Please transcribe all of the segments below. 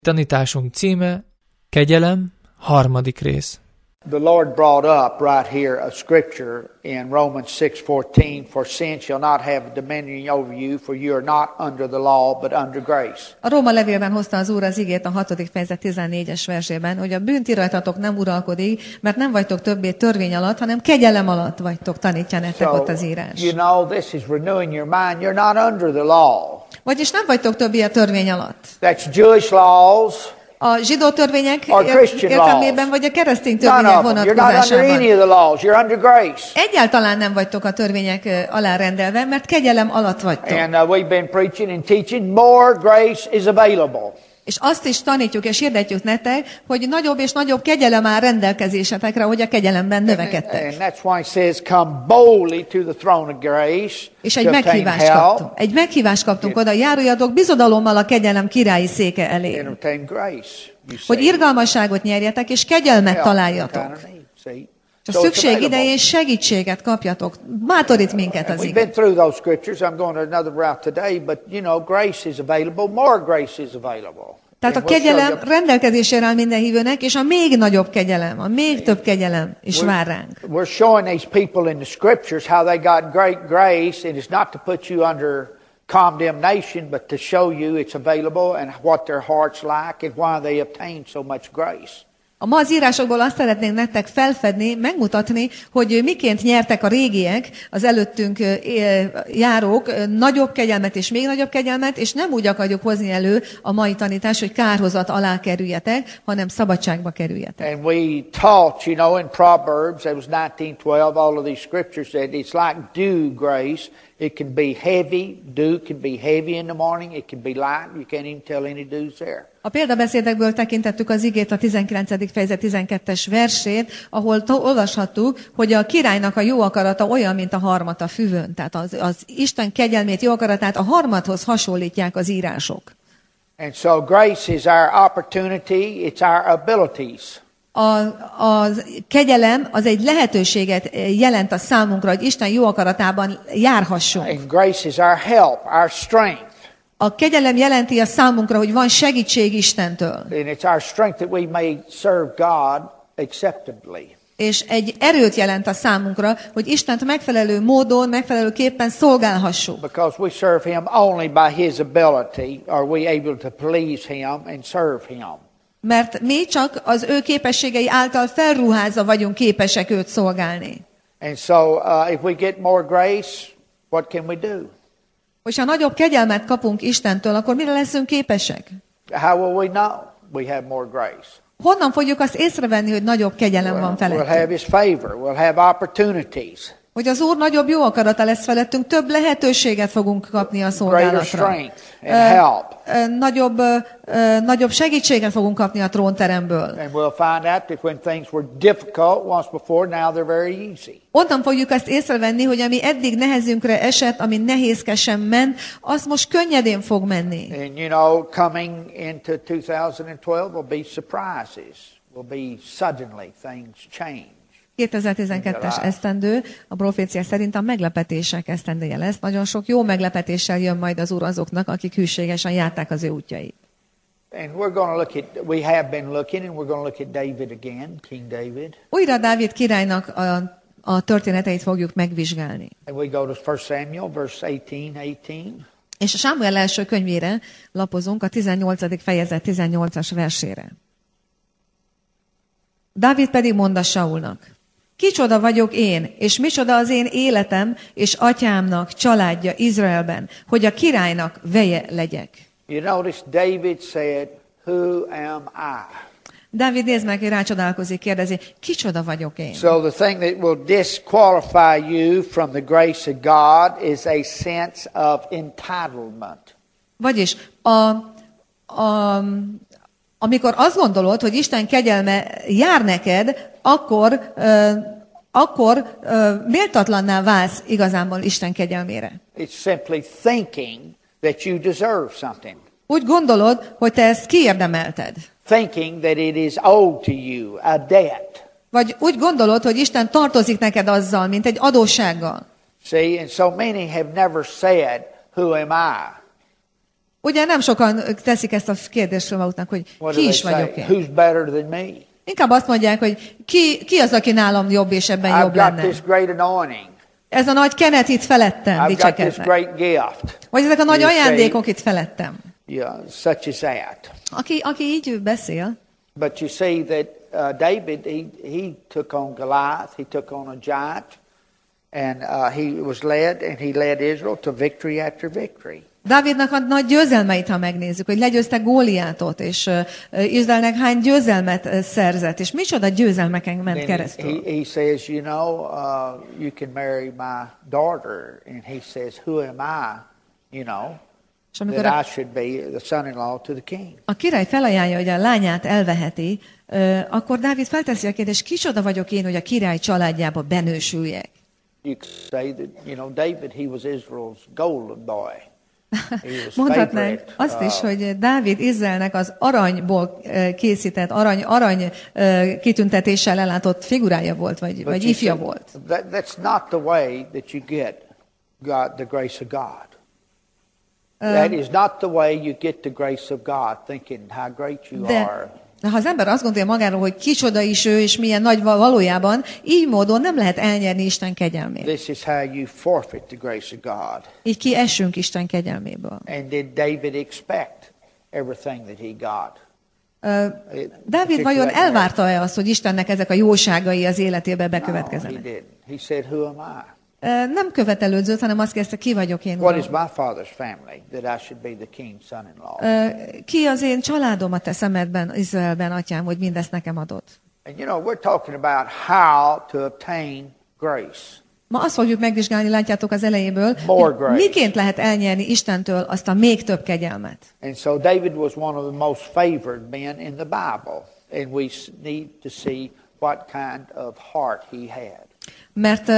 Tanításunk címe, Kegyelem, 3. rész. The Lord brought up right here a scripture in Romans 6:14, for sin shall not have dominion over you, for you are not under the law, but under grace. A Róma levélben hozta az Úr az igét a 6. fejezet 14-es versében, hogy a bűn ti rajtatok nem uralkodik, mert nem vagytok többé törvény alatt, hanem kegyelem alatt vagytok, tanítja nektek ott az írás. You know, this is renewing your mind. You're not under the law. Vagyis nem vagytok többé a törvény alatt. That's Jewish laws. A zsidó törvények értelmében, vagy a keresztény törvények vonatkozásában. Egyáltalán nem vagytok a törvények alárendelve, mert kegyelem alatt vagytok. And we've been preaching and teaching more grace is available. És azt is tanítjuk és hirdetjük nektek, hogy nagyobb és nagyobb kegyelem áll rendelkezésetekre, hogy a kegyelemben növekedtek. And that's why it says, come boldly to the throne of grace. És egy meghívást kaptunk oda, járuljatok bizodalommal a kegyelem királyi széke elé. Hogy irgalmasságot nyerjetek, és kegyelmet találjatok. És a szükség idején segítséget kapjatok. Bátorít minket az ige. Tehát a kegyelem rendelkezésére áll minden hívőnek, és a még nagyobb kegyelem, a még több kegyelem is vár ránk. We're showing these people in the scriptures how they got great grace, and it's not to put you under condemnation, but to show you it's available and what their hearts like and why they obtain so much grace. Ma az írásokból azt szeretnénk nektek felfedni, megmutatni, hogy miként nyertek a régiek, az előttünk járók nagyobb kegyelmet és még nagyobb kegyelmet, és nem úgy akarjuk hozni elő a mai tanítás, hogy kárhozat alá kerüljetek, hanem szabadságba kerüljetek. And we taught, you know, in Proverbs, it was 19:12, all of these scriptures that it's like dew grace. It can be heavy, dew can be heavy in the morning, it can be light, you can't even tell any dew's there. A példabeszédekből tekintettük az igét a 19. fejezet 12-es versét, ahol olvashattuk, hogy a királynak a jó akarata olyan, mint a harmat a füvön. Tehát az Isten kegyelmét, jó akaratát a harmathoz hasonlítják az írások. And so grace is our opportunity, it's our abilities. A kegyelem az egy lehetőséget jelent a számunkra, hogy Isten jó akaratában járhassunk. And grace is our help, our strength. A kegyelem jelenti a számunkra, hogy van segítség Istentől. And it's our strength that we may serve God acceptably. És egy erőt jelent a számunkra, hogy Istent megfelelő módon, megfelelőképpen szolgálhassuk. Because we serve Him only by His ability, are we able to please Him and serve Him. Mert mi csak az ő képességei által felruházva vagyunk képesek őt szolgálni. And so if we get more grace, what can we do? Hogyha nagyobb kegyelmet kapunk Istentől, akkor mire leszünk képesek? How will we know we have more grace? Honnan fogjuk azt észrevenni, hogy nagyobb kegyelem van felettünk? We'll have His favor, we'll have opportunities. Hogy az Úr nagyobb jó akarata lesz felettünk, több lehetőséget fogunk kapni a szolgálatra. Nagyobb segítséget fogunk kapni a trónteremből. Onnan fogjuk azt észrevenni, hogy ami eddig nehezünkre esett, ami nehézkesen ment, az most könnyedén fog menni. And you know, coming into 2012 will be surprises. Will be suddenly things change. 2012-es esztendő, a profécia szerint a meglepetések esztendője lesz. Nagyon sok jó meglepetéssel jön majd az Úr azoknak, akik hűségesen járták az ő útjait. Újra Dávid királynak a történeteit fogjuk megvizsgálni. És a Sámuel első könyvére lapozunk, a 18. fejezet 18-as versére. Dávid pedig mondta Saulnak: kicsoda vagyok én, és micsoda az én életem, és atyámnak családja Izraelben, hogy a királynak veje legyek. You notice David said, who am I? Dávid nézd meg, hogy rácsodálkozik, kérdezi, kicsoda vagyok én? So the thing that will disqualify you from the grace of God is a sense of entitlement. Vagyis amikor azt gondolod, hogy Isten kegyelme jár neked, akkor méltatlanná válsz igazából Isten kegyelmére. It's simply thinking that you deserve something. Úgy gondolod, hogy te ezt kiérdemelted. Thinking that it is owed to you, a debt. Vagy úgy gondolod, hogy Isten tartozik neked azzal, mint egy adóssággal. See, and so many have never said, who am I? Ugye nem sokan teszik ezt a kérdést maguknak, hogy What ki do is they vagyok say? én. Who's better than me? Inkább azt mondják, hogy ki az, aki nálam jobb, és ebben I've jobb got lenne. this great anointing. Ez a nagy kenet itt felettem I've got this dicsekednek. great gift. Vagy ezek a nagy You say- ajándékok itt felettem. Yeah, such as that. Aki így beszél, But you see that David, he took on Goliath, he took on a giant, and he was led, and he led Israel to victory after victory. Dávidnak a nagy győzelmeit, ha megnézzük, hogy legyőzte Góliátot, és Izraelnek hány győzelmet szerzett, és micsoda győzelmeken ment Then keresztül. he says, you know, you can marry my daughter, and he says, who am I, you know, És amikor that I should be the son-in-law to the king. a király felajánlja, hogy a lányát elveheti, akkor Dávid felteszi a kérdést, kicsoda vagyok én, hogy a király családjába benősüljek. You could say that, you know, David, he was Israel's golden boy. He was Mondhatnánk favorite. azt is, hogy Dávid Izraelnek az aranyból készített, arany kitüntetéssel ellátott figurája volt, vagy But you ifja see, volt. that's not the way that you get the grace of God. That is not the way you get the grace of God, thinking how great you are. De ha az ember azt gondolja magáról, hogy kicsoda is ő, és milyen nagy valójában, így módon nem lehet elnyerni Isten kegyelmét. This is how you forfeit the grace of God. Így kiesünk Isten kegyelméből. And did David expect everything that he got? Dávid vajon elvárta-e azt, hogy Istennek ezek a jóságai az életébe No, he bekövetkezzenek? didn't. He said, who am I? Nem követelődzött, hanem azt kezdte, ki vagyok én, What Uram? is my father's family that I should be the king's son-in-law? Ki az én családom a te szemedben, Izraelben, atyám, hogy mindezt nekem adott? And you know, we're talking about how to obtain grace. Ma azt fogjuk megvizsgálni, látjátok az elejéből, More hogy grace. miként lehet elnyerni Istentől azt a még több kegyelmet. And so David was one of the most favored men in the Bible. And we need to see what kind of heart he had. Mert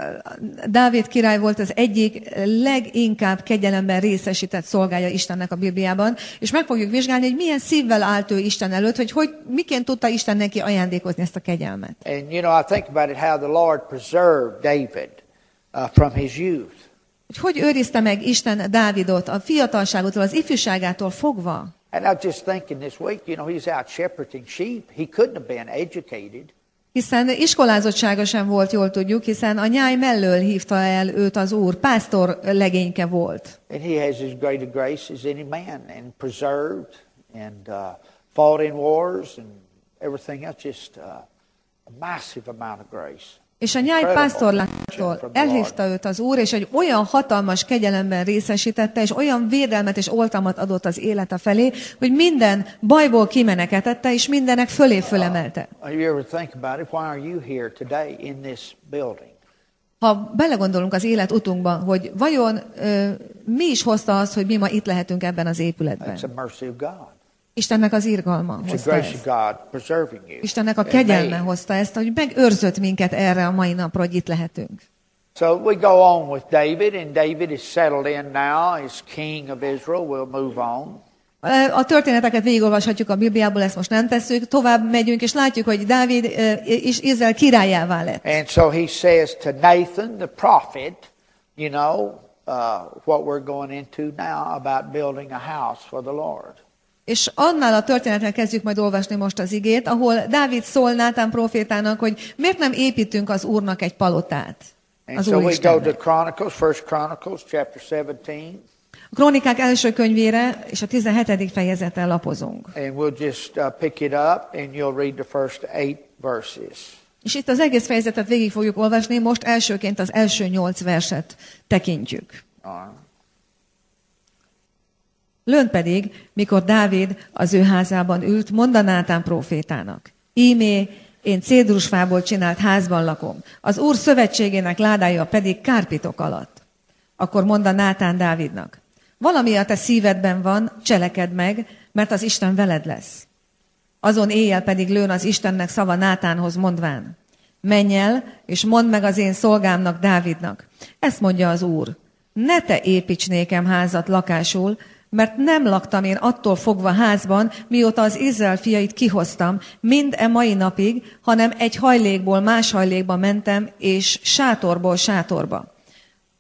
Dávid király volt az egyik leginkább kegyelemben részesített szolgája Istennek a Bibliában, és meg fogjuk vizsgálni, hogy milyen szívvel állt ő Isten előtt, hogy miként tudta Isten neki ajándékozni ezt a kegyelmet. And you know, I think about it, how the Lord preserved David from his youth. Hogy őrizte meg Isten Dávidot a fiatalságától, az ifjúságától fogva. And I was just thinking this week, you know, he's out shepherding sheep. He couldn't have been educated. Hiszen iskolázottsága sem volt, jól tudjuk, hiszen a nyáj mellől hívta el őt az Úr, pásztor legényke volt. And he has as great a grace as any man, and preserved, and fought in wars, and everything else, just a massive amount of grace. És a nyáj pásztorlától elhívta őt az Úr, és egy olyan hatalmas kegyelemben részesítette, és olyan védelmet és oltalmat adott az élete felé, hogy minden bajból kimeneketette, és mindenek fölé fölemelte. You ever think about it? Why are you here today in this building? Ha belegondolunk az életutunkban, hogy vajon mi is hozta azt, hogy mi ma itt lehetünk ebben az épületben. That's a mercy of God. Istennek az irgalma It's a hozta grace ezt. of God preserving you. Istennek a and kegyelme me. hozta ezt, hogy megőrzött minket erre a mai napra, hogy itt lehetünk. So we go on with David, and David is settled in now as king of Israel. We'll move on. A történeteket végigolvashatjuk a Bibliából, ezt most nem tesszük, tovább megyünk, és látjuk, hogy Dávid és Izrael királyává lett. And so he says to Nathan, the prophet, you know, what we're going into now about building a house for the Lord. És annál a történetnek kezdjük majd olvasni most az igét, ahol Dávid szól Nátán profétának, hogy miért nem építünk az Úrnak egy palotát. And Az so we go to Úristennek. Chronicles, 1 Chronicles, chapter 17. A Krónikák első könyvére és a 17. fejezettel lapozunk. And we'll just pick it up, and you'll read the first 8 verses. És itt az egész fejezetet végig fogjuk olvasni, most elsőként az első 8 verset tekintjük. Lőn pedig, mikor Dávid az ő házában ült, mondta Nátán prófétának: Ímé, én cédrusfából csinált házban lakom, az Úr szövetségének ládája pedig kárpitok alatt. Akkor mondta Nátán Dávidnak: valami a te szívedben van, cselekedd meg, mert az Isten veled lesz. Azon éjjel pedig Lőn az Istennek szava Nátánhoz mondván: menj el, és mondd meg az én szolgámnak, Dávidnak. Ezt mondja az Úr: ne te építs nékem házat lakásul, mert nem laktam én attól fogva házban, mióta az Izrael fiait kihoztam, mind e mai napig, hanem egy hajlékból más hajlékba mentem, és sátorból sátorba.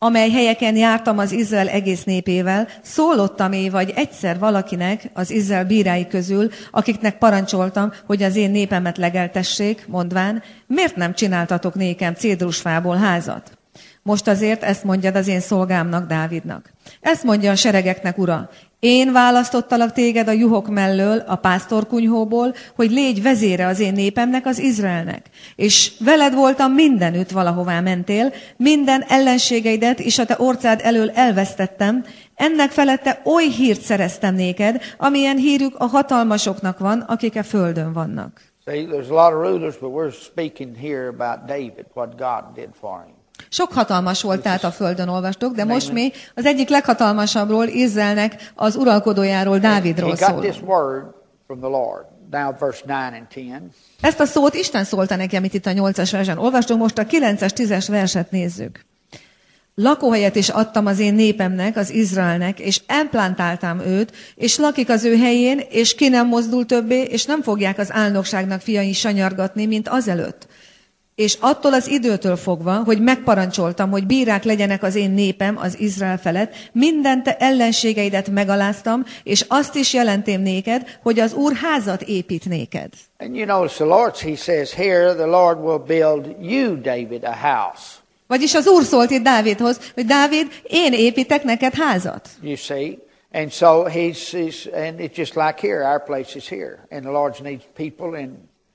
amely helyeken jártam az Izrael egész népével, szólottam-e vagy egyszer valakinek az Izrael bírái közül, akiknek parancsoltam, hogy az én népemet legeltessék, mondván, miért nem csináltatok nékem cédrusfából házat? Most azért ezt mondjad az én szolgámnak, Dávidnak. Ezt mondja a seregeknek ura. Én választottalak téged a juhok mellől, a pásztorkunyhóból, hogy légy vezére az én népemnek, az Izraelnek. És veled voltam mindenütt, valahová mentél, minden ellenségeidet és a te orcád elől elvesztettem, ennek felette oly hírt szereztem néked, amilyen hírük a hatalmasoknak van, akik a földön vannak. See, there's a lot of rulers, but we're speaking here about David, what God did for him. Sok hatalmas volt tehát a földön, olvastok, de most mi az egyik leghatalmasabbról, Izraelnek az uralkodójáról, Dávidról He got szólunk. this word from the Lord. Now verse 9 and 10. Ezt a szót Isten szólta neki, amit itt a 8-as versen olvastunk, most a 9-es, 10-es verset nézzük. Lakóhelyet is adtam az én népemnek, az Izraelnek, és elplántáltam őt, és lakik az ő helyén, és ki nem mozdul többé, és nem fogják az álnokságnak fiai sanyargatni, mint azelőtt. És attól az időtől fogva, hogy megparancsoltam, hogy bírák legyenek az én népem, az Izrael felett, minden te ellenségeidet megaláztam, és azt is jelentem néked, hogy az Úr házat épít néked. And you notice the Lord, he says here, the Lord will build you, David, a house. Vagyis az Úr szólt itt Dávidhoz, hogy Dávid, én építek neked házat. You see? And so he's and it's just like here, our place is here. And the Lord needs people in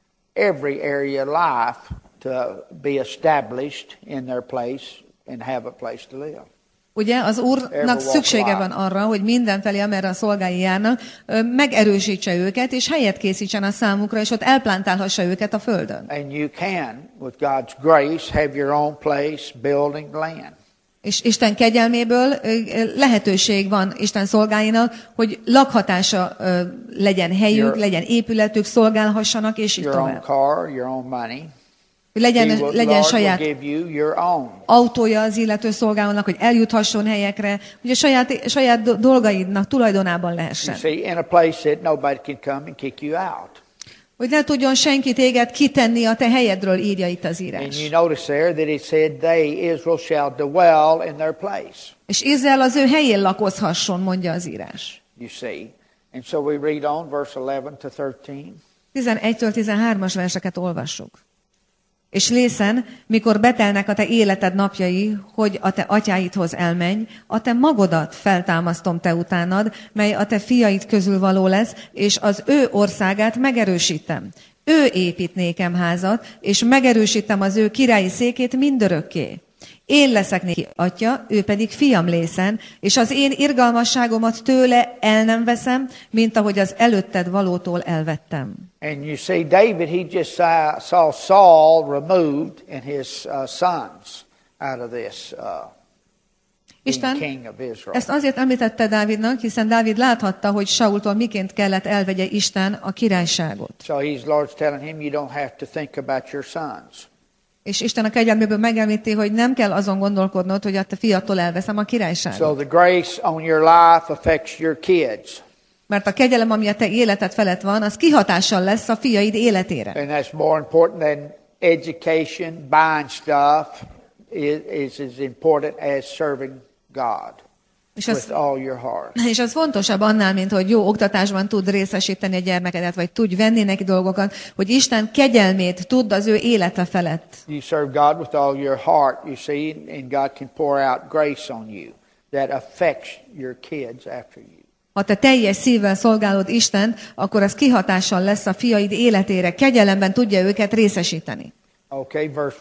every area of life to be established in their place and have a place to live. Ugye az Úrnak szüksége van arra, hogy mindenfelé, amerre a szolgái járnak, megerősítse őket, és helyet készítsen a számukra, és ott elplántálhassa őket a földön. And you can, with God's grace, have your own place, building, land. És Isten kegyelméből lehetőség van Isten szolgáinak, hogy lakhatása legyen helyük, legyen épületük, szolgálhassanak, és így Your own tovább. car, your own money. Legyen Lord saját will give you your own. autója az illető szolgálónak, hogy eljuthasson helyekre, hogy a saját dolgaidnak tulajdonában You lehessen. see, in a place that nobody can come and kick you out. Hogy ne tudjon senki téged kitenni a te helyedről, írja itt az And írás. you notice there that it said, they, Israel, shall dwell in their place. És Izrael az ő helyén lakozhasson, mondja az írás. You see. And so we read on, verse 11 to 13. 11-től 13-as verseket olvassuk. És lészen, mikor betelnek a te életed napjai, hogy a te atyáidhoz elmenj, a te magodat feltámasztom te utánad, mely a te fiaid közül való lesz, és az ő országát megerősítem. Ő épít nékem házat, és megerősítem az ő királyi székét mindörökké. Én leszek néki atya, ő pedig fiam lészen, és az én irgalmasságomat tőle el nem veszem, mint ahogy az előtted valótól elvettem. And you see, David, he just saw Saul removed and his sons out of this being king of Israel. Ezt azért említette Dávidnak, hiszen Dávid láthatta, hogy Saultól miként kellett elvegye Isten a királyságot. So Lord's telling him, you don't have to think about your sons. És Isten a kegyelméből megemlíti, hogy nem kell azon gondolkodnod, hogy a te fiattól elveszem a királyságot. So the grace on your life affects your kids. Mert a kegyelem, ami a te életed felett van, az kihatással lesz a fiaid életére. And that's more important than education, buying stuff, is as important as serving God with all your heart. És az fontosabb annál, mint hogy jó oktatásban tud részesíteni a gyermekedet, vagy tudj venni neki dolgokat, hogy Isten kegyelmét tudd az ő élete felett. You serve God with all your heart, you see, and God can pour out grace on you that affects your kids after you. Ha te teljes szívvel szolgálod Istent, akkor az kihatással lesz a fiaid életére, kegyelemben tudja őket részesíteni. Okay, verse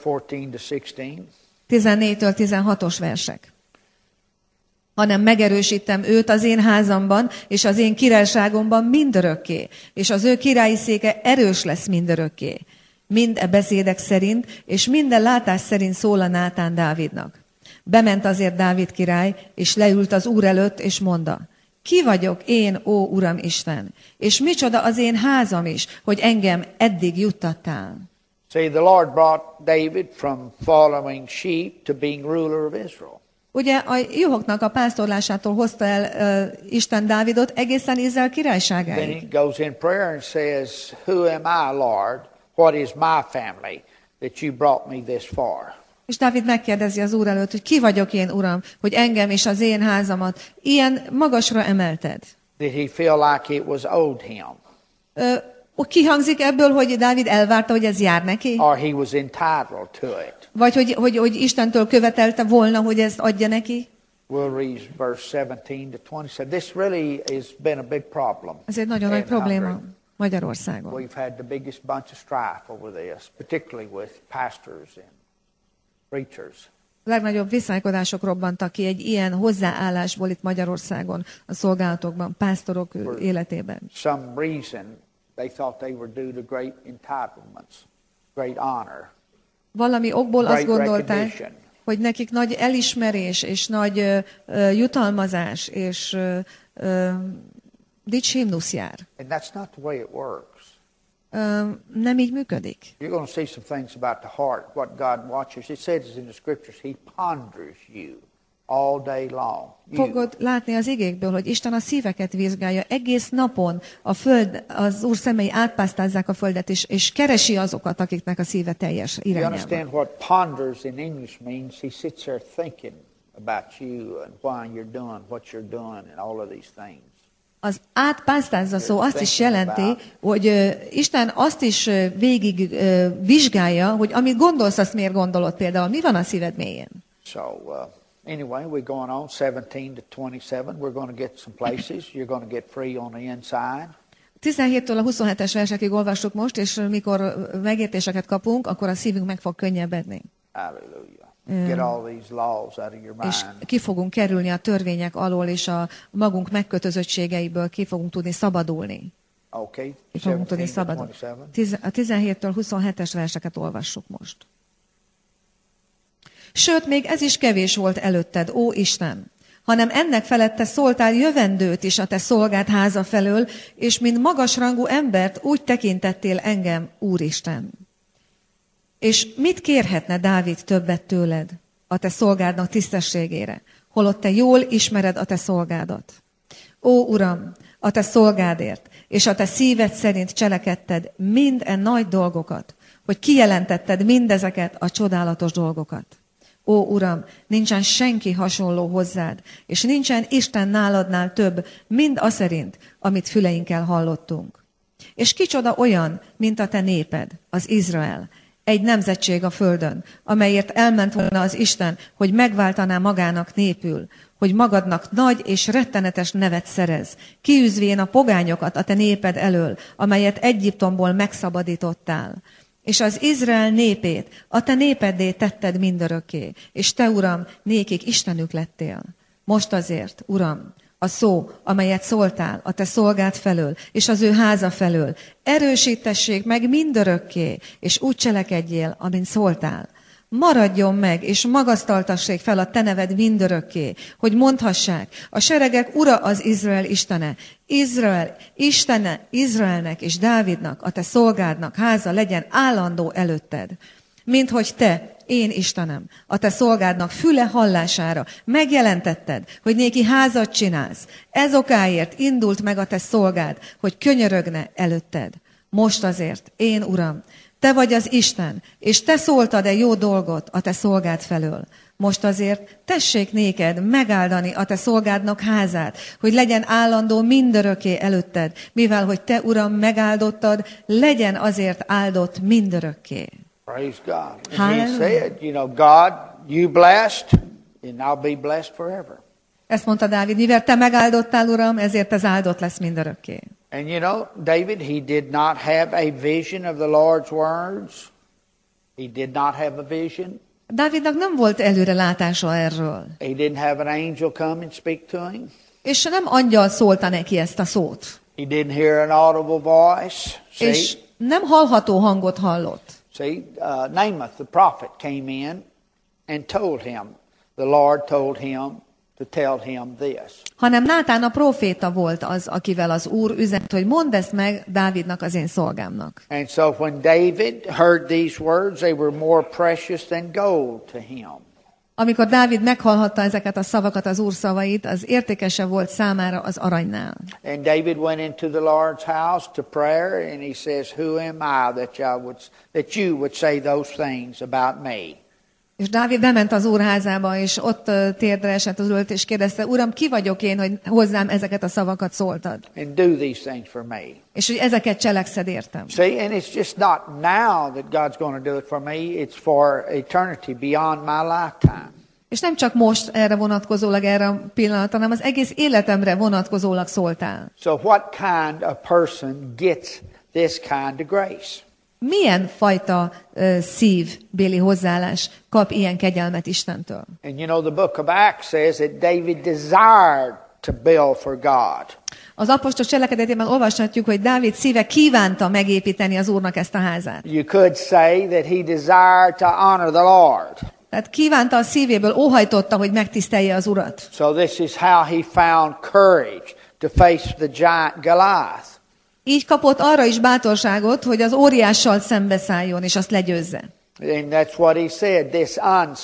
14 to 16. 14-től 16-os versek. Hanem megerősítem őt az én házamban, és az én királyságomban mindörökké, és az ő királyi széke erős lesz mindörökké. Mind e beszédek szerint, és minden látás szerint szól a Nátán Dávidnak. Bement azért Dávid király, és leült az Úr előtt, és mondta, ki vagyok én, ó Uram Isten, és micsoda az én házam is, hogy engem eddig juttattál. See, the Lord brought David from following sheep to being ruler of Israel. Ugye a juhoknak a pásztorlásától hozta el Isten Dávidot egészen Izrael Then királyságáig. he goes in prayer and says, who am I, Lord? What is my family that you brought me this far? És Dávid megkérdezi az Úr előtt, hogy ki vagyok én, Uram, hogy engem és az én házamat ilyen magasra emelted. Did he feel like it was owed him? Kihangzik ebből, hogy Dávid elvárta, hogy ez jár neki? Or he was entitled to it? Vagy hogy Istentől követelte volna, hogy ezt adja neki? We'll read verse 17 to 27. This really has been a big problem. Ez egy nagyon nagy probléma Magyarországon. We've had the biggest bunch of strife over this, particularly with pastors and preachers. A legnagyobb viszálykodások robbantak ki egy ilyen hozzáállásból itt Magyarországon, a szolgálatokban, pásztorok életében. Some reason they thought they were due to great entitlements, great honor. Valami okból azt Great gondolták, recognition. hogy nekik nagy elismerés, és nagy jutalmazás, és dicsémnusz jár. And that's not the way it works. Nem így működik. You're going to see some things about the heart, what God watches. It says in the scriptures, He ponders you all day long. Fogod látni az igékből, hogy Isten a szíveket vizsgálja egész napon, a föld, az Úr szemei átpásztázzák a földet, és keresi azokat, akiknek a szíve teljes You irányába. understand what ponders in English means? He sits there thinking about you and why you're doing what you're doing and all of these things. Az átpásztázza szó azt is jelenti, hogy Isten azt is végig vizsgálja, hogy amit gondolsz, azt miért gondolod például. Mi van a szíved mélyén? So, anyway, we're going on 17 to 27. We're going to get some places. You're going to get free on the inside. 17-től a 27-es versekig olvassuk most, és mikor megértéseket kapunk, akkor a szívünk meg fog könnyebbedni. Hallelujah. Get all these laws out of your És mind. ki fogunk kerülni a törvények alól, és a magunk megkötözöttségeiből ki fogunk tudni szabadulni. Okay, Ki fogunk 17 tudni to szabadulni. 27. A 17-től 27-es verseket olvassuk most. Sőt, még ez is kevés volt előtted, ó Isten, hanem ennek felett te szóltál jövendőt is a te szolgád háza felől, és mint magasrangú embert úgy tekintettél engem, Úristen. És mit kérhetne Dávid többet tőled a te szolgádnak tisztességére, holott te jól ismered a te szolgádat? Ó, Uram, a te szolgádért, és a te szíved szerint cselekedted minden nagy dolgokat, hogy kijelentetted mindezeket a csodálatos dolgokat. Ó, Uram, nincsen senki hasonló hozzád, és nincsen Isten náladnál több, mind a szerint, amit füleinkkel hallottunk. És kicsoda olyan, mint a te néped, az Izrael, egy nemzetség a földön, amelyért elment volna az Isten, hogy megváltaná magának népül, hogy magadnak nagy és rettenetes nevet szerez, kiűzvén a pogányokat a te néped elől, amelyet Egyiptomból megszabadítottál. És az Izrael népét a te népeddé tetted mindörökké, és te, Uram, nékik Istenük lettél. Most azért, Uram, a szó, amelyet szóltál a te szolgád felől, és az ő háza felől, erősítessék meg mindörökké, és úgy cselekedjél, amint szóltál. Maradjon meg, és magasztaltassék fel a te neved mindörökké, hogy mondhassák, a seregek ura az Izrael Istene. Izrael, Istene, Izraelnek és Dávidnak, a te szolgádnak háza legyen állandó előtted. Mint hogy te, én Istenem, a te szolgádnak füle hallására megjelentetted, hogy néki házat csinálsz. Ez okáért indult meg a te szolgád, hogy könyörögne előtted. Most azért, én Uram, te vagy az Isten, és te szóltad-e jó dolgot a te szolgád felől. Most azért tessék néked megáldani a te szolgádnak házát, hogy legyen állandó mindörökké előtted, mivel hogy te, Uram, megáldottad, legyen azért áldott mindörökké. Praise God. And Hallelujah. he said, you know, God, you blessed, and I'll be blessed forever. Ezt mondta Dávid, mivel te megáldottál, Uram, ezért ez áldott lesz mindörökké. And you know, David, he did not have a vision of the Lord's words. He did not have a vision. Dávidnak nem volt előre látása erről. He didn't have an angel come and speak to him. És nem angyal szólta neki ezt a szót. He didn't hear an audible voice. See, És nem hallható hangot hallott. Namath the prophet came in and told him, the Lord told him to tell him this. Hanem Nátán a próféta volt az, akivel az Úr üzent, hogy mondd ezt meg Dávidnak, az én szolgámnak. And so when David heard these words, they were more precious than gold to him. Amikor Dávid meghallhatta ezeket a szavakat, az Úr szavait, az értékesebb volt számára az aranynál. And David went into the Lord's house to prayer, and he says, "Who am I that you would say those things about me?" És Dávid bement az úrházába, és ott térdre esett az ült, és kérdezte, Uram, ki vagyok én, hogy hozzám ezeket a szavakat szóltad? And do these things for me. És hogy ezeket cselekszed értem. See, and it's just not now that God's going to do it for me. It's for eternity beyond my lifetime. És nem csak most erre vonatkozólag, erre a pillanatra, hanem az egész életemre vonatkozólag szóltál. So what kind of person gets this kind of grace? Milyen fajta szívbéli hozzáállás kap ilyen kegyelmet Istentől? And you know, the book of Acts says that David desired to build for God. Az apostol cselekedetében olvashatjuk, hogy Dávid szíve kívánta megépíteni az Úrnak ezt a házát. You could say that he desired to honor the Lord. Tehát kívánta a szívéből, óhajtotta, hogy megtisztelje az Urat. So this is how he found courage to face the giant Goliath. Így kapott arra is bátorságot, hogy az óriással szembeszálljon, és azt legyőzze. And that's what he said, this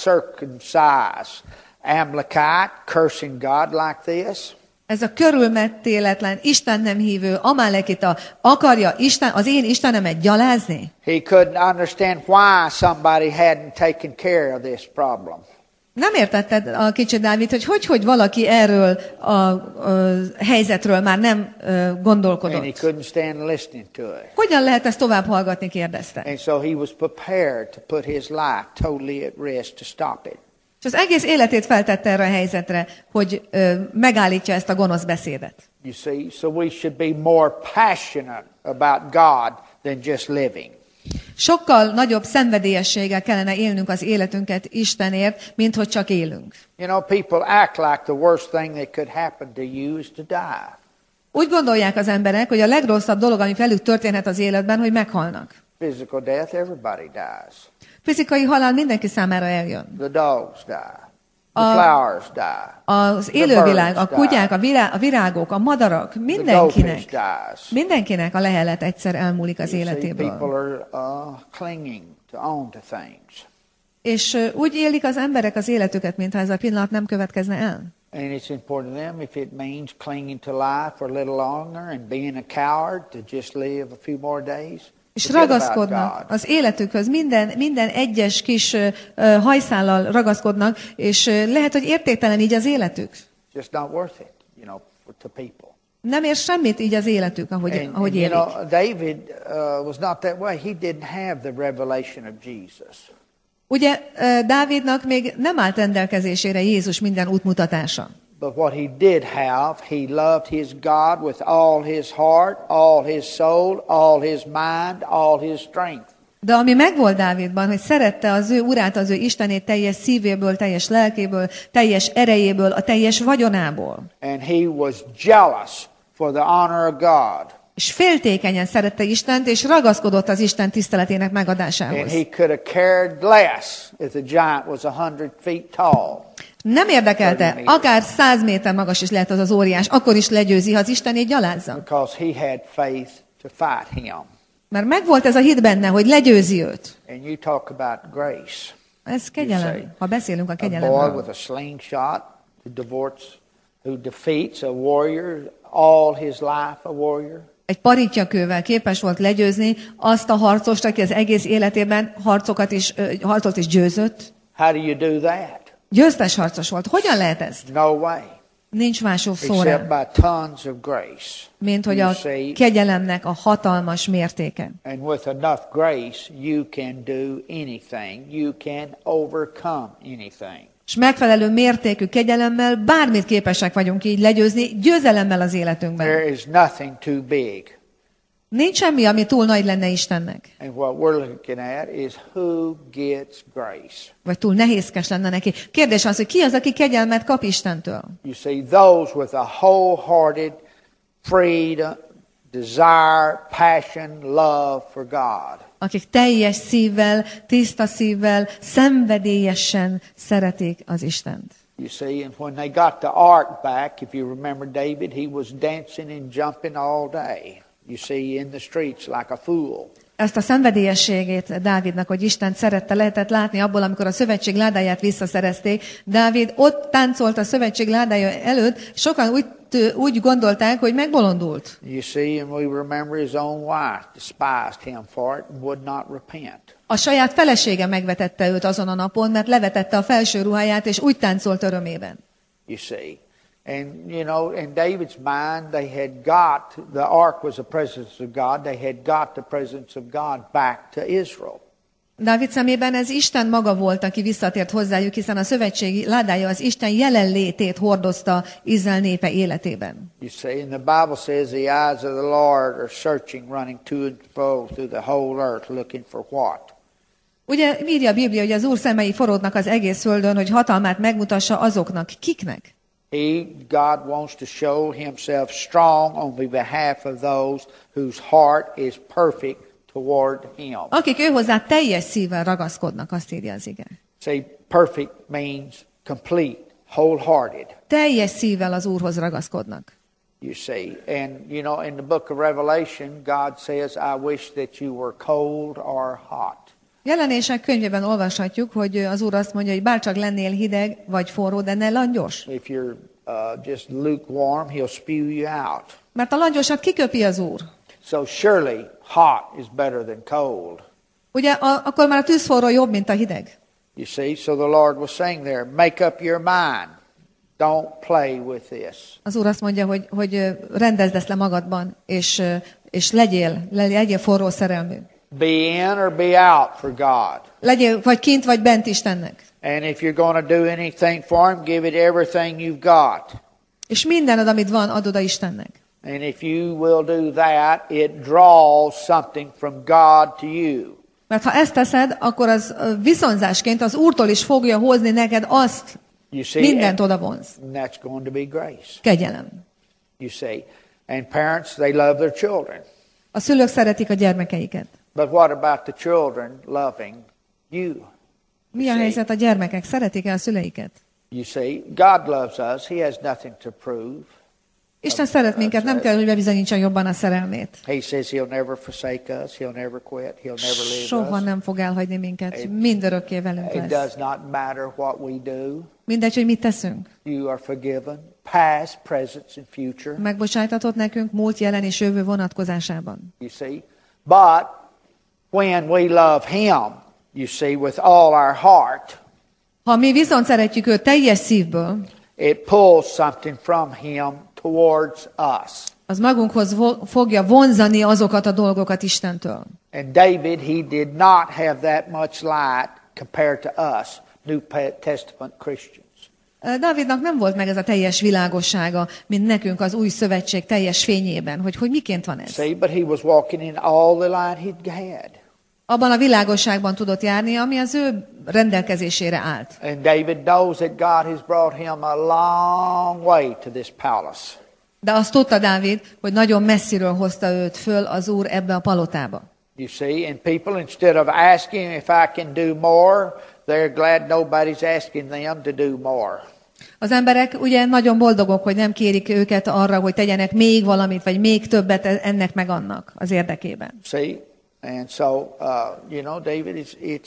uncircumcised Amalekite cursing God like this. Ez a körülmetéletlen, Isten nem hívő Amalekita akarja az én Istenemet gyalázni? He couldn't understand why somebody hadn't taken care of this problem. Nem értetted a kicsi Dávid, hogy valaki erről a helyzetről már nem gondolkodott. And he couldn't stand listening to it. Hogyan lehet ezt tovább hallgatni, kérdezte. And so he was prepared to put his life totally at risk to stop it. És az egész életét feltette erre a helyzetre, hogy megállítja ezt a gonosz beszédet. You see, so we should be more passionate about God than just living. Sokkal nagyobb szenvedélyességgel kellene élnünk az életünket Istenért, mint hogy csak élünk. You know, people act like the worst thing that could happen to you is to die. Úgy gondolják az emberek, hogy a legrosszabb dolog, ami velük történhet az életben, hogy meghalnak. Physical death, everybody dies. Fizikai halál mindenki számára eljön. The dogs die. The flowers die. Az élővilág, a kutyák, a virágok, a madarak, mindenkinek a lehelet egyszer elmúlik az életéből. People are clinging to own to things. És úgy élik az emberek az életüket, mintha ez a pillanat nem következne el. And it's important to them if it means clinging to life for a little longer and being a coward to just live a few more days. És ragaszkodnak az életükhöz, minden egyes kis hajszállal ragaszkodnak, és lehet, hogy értéktelen így az életük. Just not worth it, you know, to people. Nem ér semmit így az életük, ahogy élik. You know, David was not that way. He didn't have the revelation of Jesus. Ugye Dávidnak még nem állt rendelkezésére Jézus minden útmutatása. But what he did have, he loved his God with all his heart, all his soul, all his mind, all his strength. De ami megvolt Dávidban, hogy szerette az ő urát, az ő Istenét teljes szívéből, teljes lelkéből, teljes erejéből, a teljes vagyonából. And he was jealous for the honor of God. És féltékenyen szerette Istent, és ragaszkodott az Isten tiszteletének megadásához. And he could have cared less if the giant was 100 feet tall. Nem érdekelte, akár 100 méter magas is lehet az óriás, akkor is legyőzi, ha az Istenét gyalázza. Because he had faith to fight him. Mert megvolt ez a hit benne, hogy legyőzi őt. And you talk about grace. Ez kegyelem, ha beszélünk a A boy kegyelemről. with a slingshot who defeats a warrior, all his life a warrior. Egy paritjakővel képes volt legyőzni azt a harcost, aki az egész életében harcot is győzött. How do you do that? Győztes harcos volt. Hogyan lehet ez? No way. Nincs mások szó Except rá, by tons of grace. mint hogy You a see, kegyelemnek a hatalmas mértéke. and with enough grace, you can do anything. You can overcome anything. És megfelelő mértékű kegyelemmel bármit képesek vagyunk így legyőzni, győzelemmel az életünkben. There is nothing too big. Nincs semmi, ami túl nagy lenne Istennek. And what we're looking at is who gets grace. Vagy túl nehézkes lenne neki. Kérdés az, hogy ki az, aki kegyelmet kap Istentől? You see, those with a wholehearted, freedom, desire, passion, love for God. Akik teljes szívvel, tiszta szívvel, szenvedélyesen szeretik az Istent. You see, and when they got the ark back, if you remember David, he was dancing and jumping all day. You see, in the streets like a fool. Ezt a szenvedélyességét Dávidnak, hogy Isten szerette, lehetett látni abból, amikor a szövetség ládáját visszaszerezték. Dávid ott táncolt a szövetség ládája előtt, sokan úgy úgy gondolták, hogy megbolondult. You see, and we remember his own wife despised him for it and would not repent. A saját felesége megvetette őt azon a napon, mert levetette a felső ruháját, és úgy táncolt örömében. You see. And, you know, in David's mind, they had got, the ark was the presence of God, they had got the presence of God back to Israel. Dávid szemében ez Isten maga volt, aki visszatért hozzájuk, hiszen a szövetségi ládája az Isten jelenlétét hordozta Izrael népe életében. You see, and the Bible says the eyes of the Lord are searching, running to and fro through the whole earth, looking for what? Ugye írja a Biblia, hogy az Úr szemei forognak az egész földön, hogy hatalmát megmutassa azoknak. Kiknek? God wants to show himself strong on the behalf of those whose heart is perfect toward him. Akik ő hozzá teljes szívvel ragaszkodnak, azt írja az ige. See, perfect means complete, wholehearted. Teljes szívvel az Úrhoz ragaszkodnak. You see, and you know, in the book of Revelation, God says, I wish that you were cold or hot. Jelenések könyvében olvashatjuk, hogy az Úr azt mondja, hogy bárcsak lennél hideg vagy forró, de ne langyos. If you're just lukewarm, he'll spew you out. Mert a langyosat kiköpi az Úr. So surely hot is better than cold. Ugye akkor már a tűzforró jobb, mint a hideg. You see, so the Lord was saying there, make up your mind. Don't play with this. Az Úr azt mondja, hogy rendezd ezt le magadban, és legyél forró szerelmű. Be in or be out for God. Legyél vagy kint, vagy bent Istennek. And if you're going to do anything for him, give it everything you've got. És mindened, amit van, add oda Istennek. And if you will do that, it draws something from God to you. Mert ha ezt teszed, akkor az viszonzásként az Úrtól is fogja hozni neked azt, You see, mindent oda vonz. and that's going to be grace. Kegyelem. You see, and parents, they love their children. A szülők szeretik a gyermekeiket. But what about the children loving you? Mi a helyzet a gyermekek? Szeretik-e a szüleiket? You see, God loves us. He has nothing to prove. Isten szeret minket, nem kell, hogy bebizonyítsa jobban a szerelmét. He says he'll never forsake us. He'll never quit. He'll never leave Soha us. nem fog elhagyni minket, mindörökké velünk It lesz. does not matter what we do. Mindegy, hogy mit teszünk. You are forgiven, past, present, and future. Megbocsájtatott nekünk múlt, jelen és jövő vonatkozásában. You see, but when we love Him, you see, with all our heart, Ha mi viszont szeretjük őt teljes szívből, it pulls something from Him towards us. az magunkhoz fogja vonzani azokat a dolgokat Istentől. And David, he did not have that much light compared to us, New Testament Christians. Dávidnak nem volt meg ez a teljes világossága, mint nekünk az új szövetség teljes fényében, hogy miként van ez. See, but he was walking in all the light he'd had. Abban a világosságban tudott járni, ami az ő rendelkezésére állt. And David knows that God has brought him a long way to this palace. De azt tudta Dávid, hogy nagyon messziről hozta őt föl az Úr ebbe a palotába. You see, and people, instead of asking if I can do more, they're glad nobody's asking them to do more. Az emberek ugye nagyon boldogok, hogy nem kérik őket arra, hogy tegyenek még valamit, vagy még többet ennek meg annak az érdekében. See, and so, you know, David,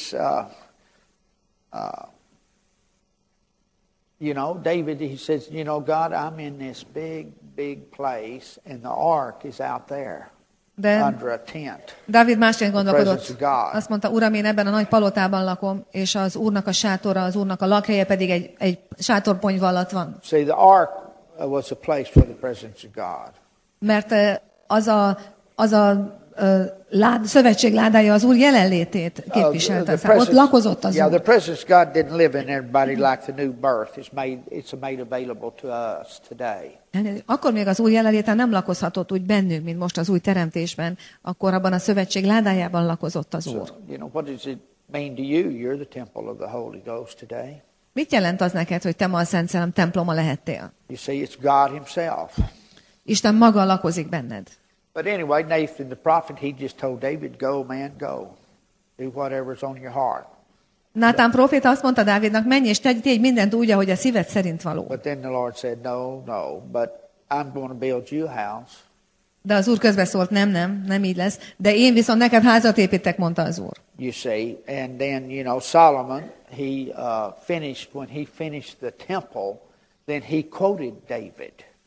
you know, David, he says, you know, God, I'm in this big place, and the ark is out there. Under a tent. Dávid másként gondolkodott. The presence of God. Azt mondta, Uram, én ebben a nagy palotában lakom, és az Úrnak a sátora, az Úrnak a lakhelye pedig egy sátorponyva alatt van. See, the ark was a place for the presence of God. Mert az a szövetség ládája az Úr jelenlétét képviselte. Ott lakozott az Yeah, Úr. the presence of God didn't live in everybody like the new birth. It's made available to us today. Akkor még az új jelenléten nem lakozhatott úgy bennünk, mint most az új teremtésben, akkor abban a szövetség ládájában lakozott az Úr. So, you know, what does it mean to you? You're the temple of the Holy Ghost today. Mit jelent az neked, hogy te ma a Szent Szellem temploma lehettél? You see, it's God Himself. Isten maga lakozik benned. But anyway, Nathan the prophet, he just told David, go, man, go. Do whatever's on your heart. Nátán próféta azt mondta Dávidnak, menj és tegy mindent úgy, ahogy a szíved szerint való. But then the Lord said, no, but I'm going to build you a house. De az Úr közbeszólt, nem így lesz. De én viszont neked házat építek, mondta az Úr. You see, and then, you know, Solomon, when he finished the temple, then he quoted David.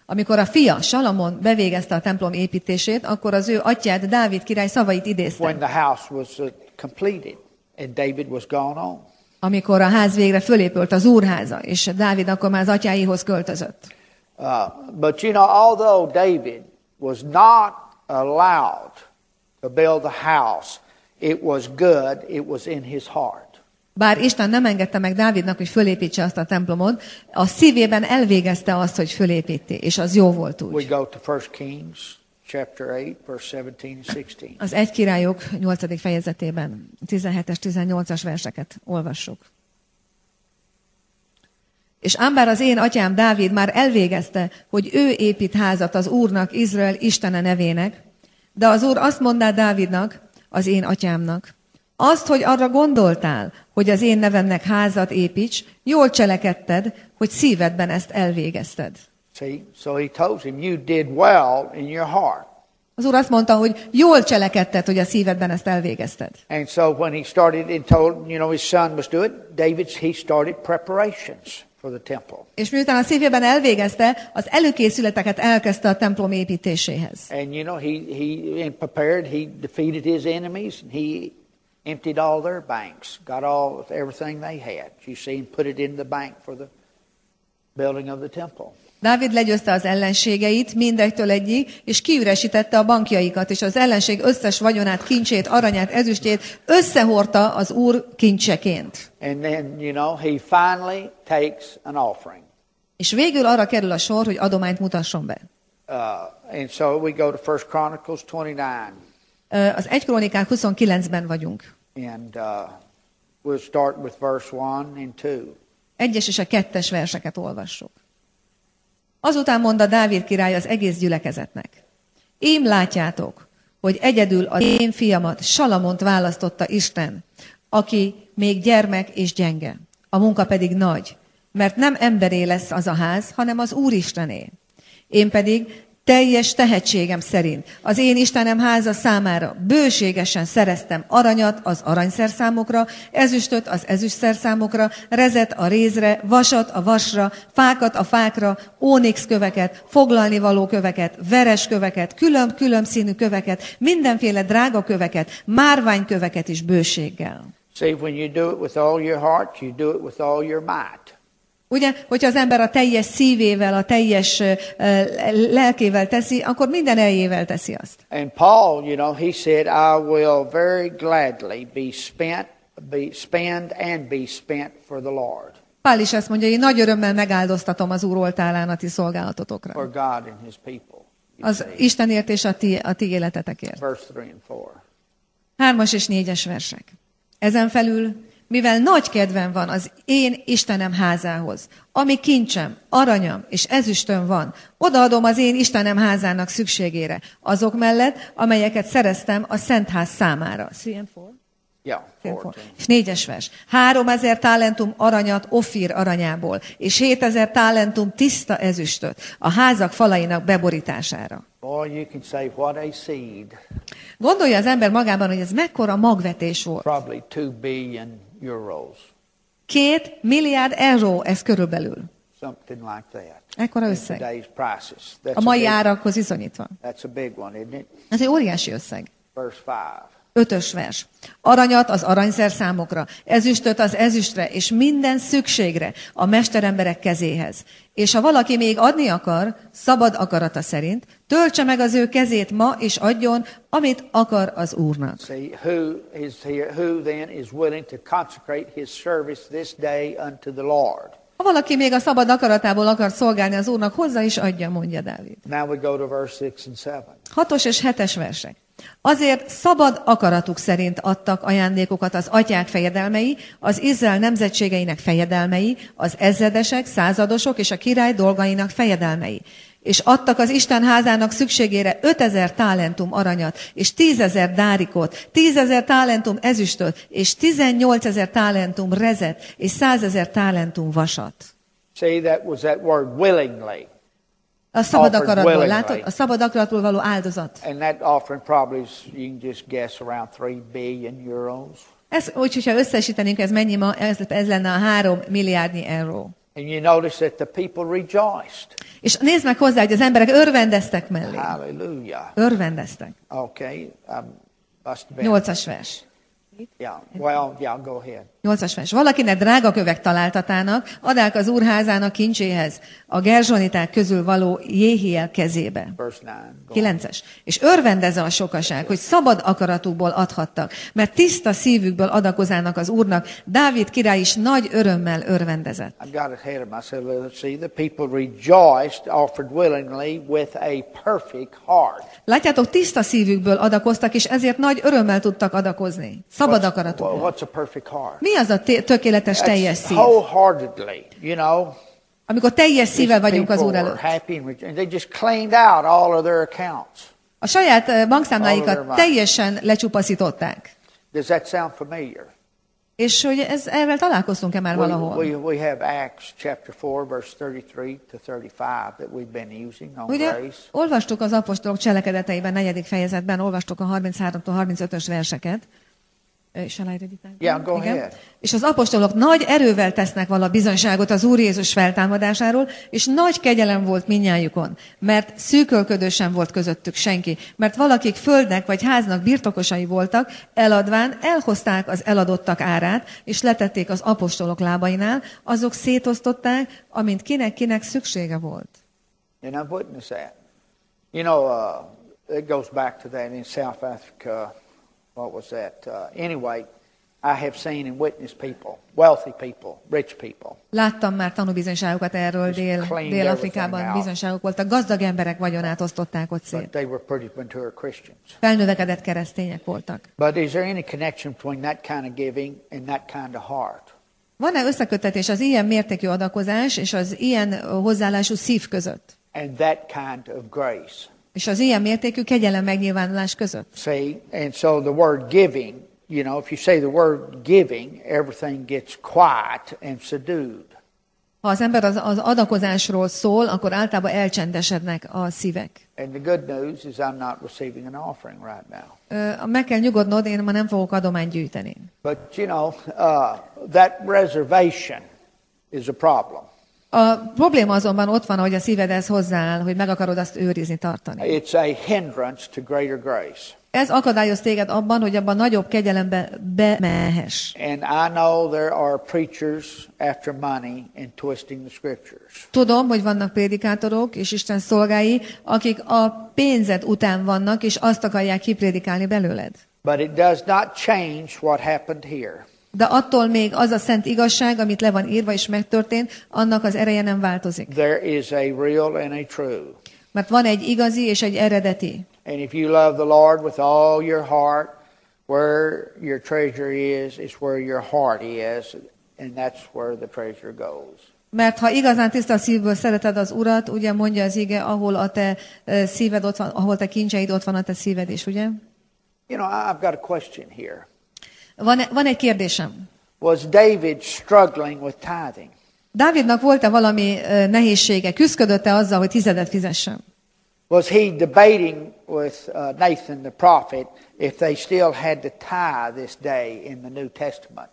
Amikor a fia, Salamon bevégezte a templom építését, akkor az ő atyád, Dávid király szavait idézte. when the house was completed and David was gone on. Amikor a ház végre fölépült, az úrháza, és Dávid akkor már az atyáihoz költözött. But you know, although David was not allowed to build the house, it was good, it was in his heart. Bár Isten nem engedte meg Dávidnak, hogy fölépítse azt a templomot, a szívében elvégezte azt, hogy fölépíti, és az jó volt We úgy. go to 1 Kings chapter 8, verse 17 and 16. Az 1 Királyok 8. fejezetében 17-es, 18-as verseket olvassuk. És ám bár az én atyám Dávid már elvégezte, hogy ő épít házat az Úrnak, Izrael Istene nevének, de az Úr azt mondta Dávidnak, az én atyámnak, azt, hogy arra gondoltál, hogy az én nevemnek házat építs, jól cselekedted, hogy szívedben ezt elvégezted. See, so he told him, you did well in your heart. Az Úr azt mondta, hogy jól cselekedted, hogy a szívedben ezt elvégezted. And so when he started and told, his son was do it, he started preparations for the temple. És miután a szívében elvégezte, az előkészületeket elkezdte a templom építéséhez. And he prepared, he defeated his enemies, and he emptied all their banks, got everything they had. You see, and put it in the bank for the building of the temple. Dávid legyőzte az ellenségeit mindegytől egyig, és kiüresítette a bankjaikat, és az ellenség összes vagyonát, kincsét, aranyát, ezüstjét összehordta az Úr kincseként. And then, he finally takes an offering. És végül arra kerül a sor, hogy adományt mutasson be. And so we go to 1 Chronicles 29. Az 1 Krónikák 29-ben vagyunk. And we'll start with verse 1 and 2. 1-es és a 2-es verseket olvassuk. Azután mondta Dávid király az egész gyülekezetnek. Ím látjátok, hogy egyedül az én fiamat, Salamont választotta Isten, aki még gyermek és gyenge. A munka pedig nagy, mert nem emberé lesz az a ház, hanem az Úristené. Én pedig teljes tehetségem szerint az én Istenem háza számára bőségesen szereztem aranyat az aranyszerszámokra, ezüstöt az ezüstszerszámokra, rezet a rézre, vasat a vasra, fákat a fákra, ónix köveket, foglalnivaló köveket, veres köveket, külön-külön színű köveket, mindenféle drága köveket, márványköveket is bőséggel. See, when you do it with all your heart, you do it with all your might. Ugye, hogyha az ember a teljes szívével, a teljes lelkével teszi, akkor minden eljével teszi azt. And Paul, he said, I will very gladly spend for the Lord. Pál is azt mondja, hogy én nagy örömmel megáldoztatom az Úr oltárán a ti szolgálatotokra. For God and his people. Az Istenért és a ti életetekért. Verse 3 and 4. 3-as és 4-es versek. Ezen felül, mivel nagy kedvem van az én Istenem házához, ami kincsem, aranyam és ezüstöm van, odaadom az én Istenem házának szükségére, azok mellett, amelyeket szereztem a Szentház számára. 3 and 4? Yeah, 4. És 4-es vers. 3000 talentum aranyat Ofír aranyából, és 7000 talentum tiszta ezüstöt a házak falainak beborítására. Boy, you can say what a seed. Gondolja az ember magában, hogy ez mekkora magvetés volt. Probably 2 billion euros. 2 milliárd euró ez körülbelül. Something like that. Ekkora In összeg. today's prices. A mai árakhoz viszonyítva. That's a big one, isn't it? Ez egy óriási összeg. Verse 5. 5-ös vers. Aranyat az aranyszerszámokra, ezüstöt az ezüstre, és minden szükségre a mesteremberek kezéhez. És ha valaki még adni akar, szabad akarata szerint, töltse meg az ő kezét ma, és adjon, amit akar az Úrnak. See, who then is willing to consecrate his service this day unto the Lord? Ha valaki még a szabad akaratából akar szolgálni az Úrnak, hozzá is adja, mondja Dávid. Now we go to verse 6 and 7. 6-os és 7-es versek. Azért szabad akaratuk szerint adtak ajándékokat az atyák fejedelmei, az Izrael nemzetségeinek fejedelmei, az ezredesek, századosok és a király dolgainak fejedelmei. És adtak az Isten házának szükségére 5000 talentum aranyat, és 10 000 dárikot, 10 000 talentum ezüstöt, és 18 000 talentum rezet, és 100 000 talentum vasat. See, that was that word willingly. A szabad Offered akaratból, willingly. látod? A szabad akaratból való áldozat. And that offering probably is, you can just guess, around 3 billion euros. Ez, úgyhogy ha összesítenénk, ez mennyi ma? Ez lenne a 3 milliárdnyi euró. And you notice that the people rejoiced. És nézd meg hozzá, hogy az emberek örvendeztek mellé. Hallelujah. Örvendeztek. Okay. Must have been. 8-as vers. Yeah. Well, yeah, go ahead. 8-as vers. Valakinek drága kövek találtatának, adák az úrházának kincséhez, a gerzsoniták közül való Jéhiel kezébe. Verse 9. 9-es. És örvendezze a sokaság, hogy szabad akaratukból adhattak, mert tiszta szívükből adakozának az Úrnak. Dávid király is nagy örömmel örvendezett. I got it ahead of myself. Let's see. The people rejoiced, offered willingly with a perfect heart. Látjátok, tiszta szívükből adakoztak, és ezért nagy örömmel tudtak adakozni. Szabad akaratukból. What's a perfect heart? Mi az a tökéletes, teljes szív? Wholeheartedly, you know. Amikor teljes szívvel vagyunk az Úr előtt. Happy and they just cleaned out all of their accounts. A saját bankszámláikat teljesen lecsupaszították. Does that sound familiar? És hogy ezzel találkoztunk-e már valahol? We have Acts chapter 4 verse 33 to 35 that we've been using on Ugye, grace. olvastuk az apostolok cselekedeteiben, 4. fejezetben, olvastuk a 33-tól 35-ös verseket. Shall I read it? Yeah, go ahead. És az apostolok nagy erővel tesznek vala bizonyságot az Úr Jézus feltámadásáról, és nagy kegyelem volt mindnyájukon, mert szűkölködő sem volt közöttük senki, mert valakik földnek vagy háznak birtokosai voltak, eladván elhozták az eladottak árát, és letették az apostolok lábainál, azok szétosztották, amint kinek szüksége volt. And I've witnessed that. You know, it goes back to that in South Africa. What was that? Anyway, I have seen and witnessed people, wealthy people, rich people. Láttam már tanúbizonyságokat erről, Dél-Afrikában bizonyságok voltak. Gazdag emberek vagyonát osztották ott szét. But they were pretty mature Christians. Felnövekedett keresztények voltak. But is there any connection between that kind of giving and that kind of heart? Van-e összeköttetés az ilyen mértékű adakozás és az ilyen hozzáállású szív között? And that kind of grace. És az ilyen mértékű kegyelem megnyilvánulás között. See, and so the word giving, you know, if you say the word giving, everything gets quiet and subdued. Ha az ember az adakozásról szól, akkor általában elcsendesednek a szívek. And the good news is I'm not receiving an offering right now. Meg kell nyugodnod, én ma nem fogok adományt gyűjteni. But you know, that reservation is a problem. A probléma azonban ott van, hogy a szívedhez hozzááll, hogy meg akarod azt őrizni, tartani. It's a hindrance to greater grace. Ez akadályoz téged abban, hogy abban nagyobb kegyelembe bemehess. And I know there are preachers after money and twisting the scriptures. Tudom, hogy vannak prédikátorok és Isten szolgái, akik a pénzed után vannak, és azt akarják kiprédikálni belőled. But it does not change what happened here. De attól még az a szent igazság, amit le van írva és megtörtént, annak az ereje nem változik. There is a real and a true. Mert van egy igazi és egy eredeti. And if you love the Lord with all your heart, where your treasure is where your heart is, and that's where the treasure goes. Mert ha igazán tiszta szívből szereted az Urat, ugye mondja az ige, ahol a te szíved ott van, ahol te kincseid, ott van a te szíved is, ugye? You know, I've got a question here. Van egy kérdésem. Was David struggling with tithing? Dávidnak volt-e valami nehézsége? Küszködött-e azzal, hogy tizedet fizessen? Was he debating with Nathan the prophet if they still had to tithe this day in the New Testament?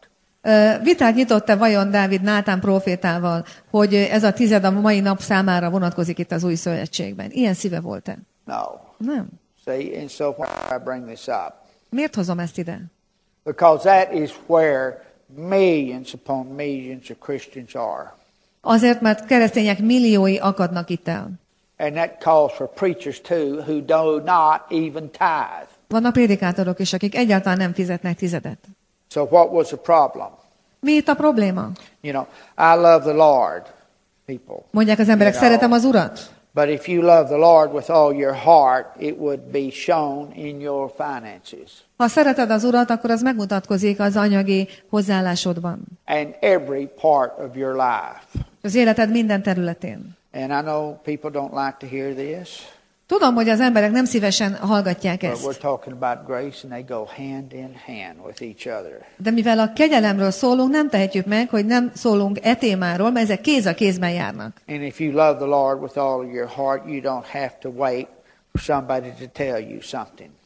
Vitát nyitott-e vajon Dávid Nátán prófétával, hogy ez a tized a mai nap számára vonatkozik itt az új szövetségben? Ilyen szíve volt-e? No. Nem. See, and so why I bring this up? Miért hozom ezt ide? Because that is where millions upon millions of Christians are. Azért, mert keresztények milliói akadnak itt el. And that calls for preachers too who do not even tithe. Vannak prédikátorok is, akik egyáltalán nem fizetnek tizedet. So what was the problem? Mi itt a probléma? You know, I love the Lord, people. Mondják az emberek, szeretem az Urat. But if you love the Lord with all your heart, it would be shown in your finances. Ha szereted az Urat, akkor az megmutatkozik az anyagi hozzáállásodban. And every part of your life. Az életed minden területén. And I know people don't like to hear this. Tudom, hogy az emberek nem szívesen hallgatják But ezt. we're talking about grace and they go hand in hand with each other. De mivel a kegyelemről szólunk, nem tehetjük meg, hogy nem szólunk e témáról, mert ezek kéz a kézben járnak. And if you love the Lord with all of your heart, you don't have to wait for somebody to tell you something.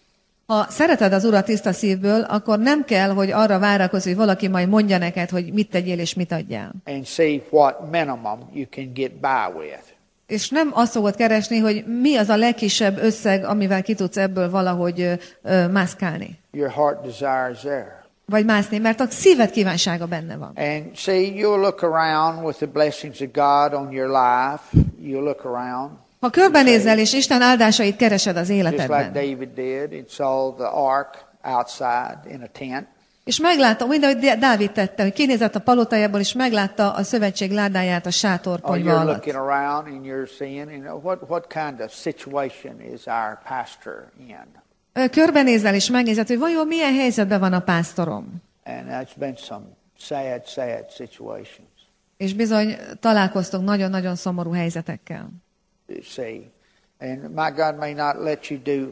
Ha szereted az Urat tiszta szívből, akkor nem kell, hogy arra várakozz, hogy valaki majd mondja neked, hogy mit tegyél és mit adjál. and see what minimum you can get by with. És nem azt fogod keresni, hogy mi az a legkisebb összeg, amivel ki tudsz ebből valahogy mászkálni. Your heart desire is there. Vagy mászni, mert a szíved kívánsága benne van. And see, you'll look around with the blessings of God on your life. You'll look around. Ha körbenézel, és Isten áldásait keresed az Just like életedben, David did and saw the ark outside in a tent. és meglátta, mind ahogy Dávid tette, hogy kinézett a palotájából, és meglátta a szövetség ládáját a sátorponyva You're alatt. looking around and you're seeing, what kind of situation is our pastor in? Körbenézel, és megnézed, hogy vajon milyen helyzetben van a pásztorom. And that's been some sad situations. És bizony találkoztunk nagyon-nagyon szomorú helyzetekkel. You see, and my God may not let you do,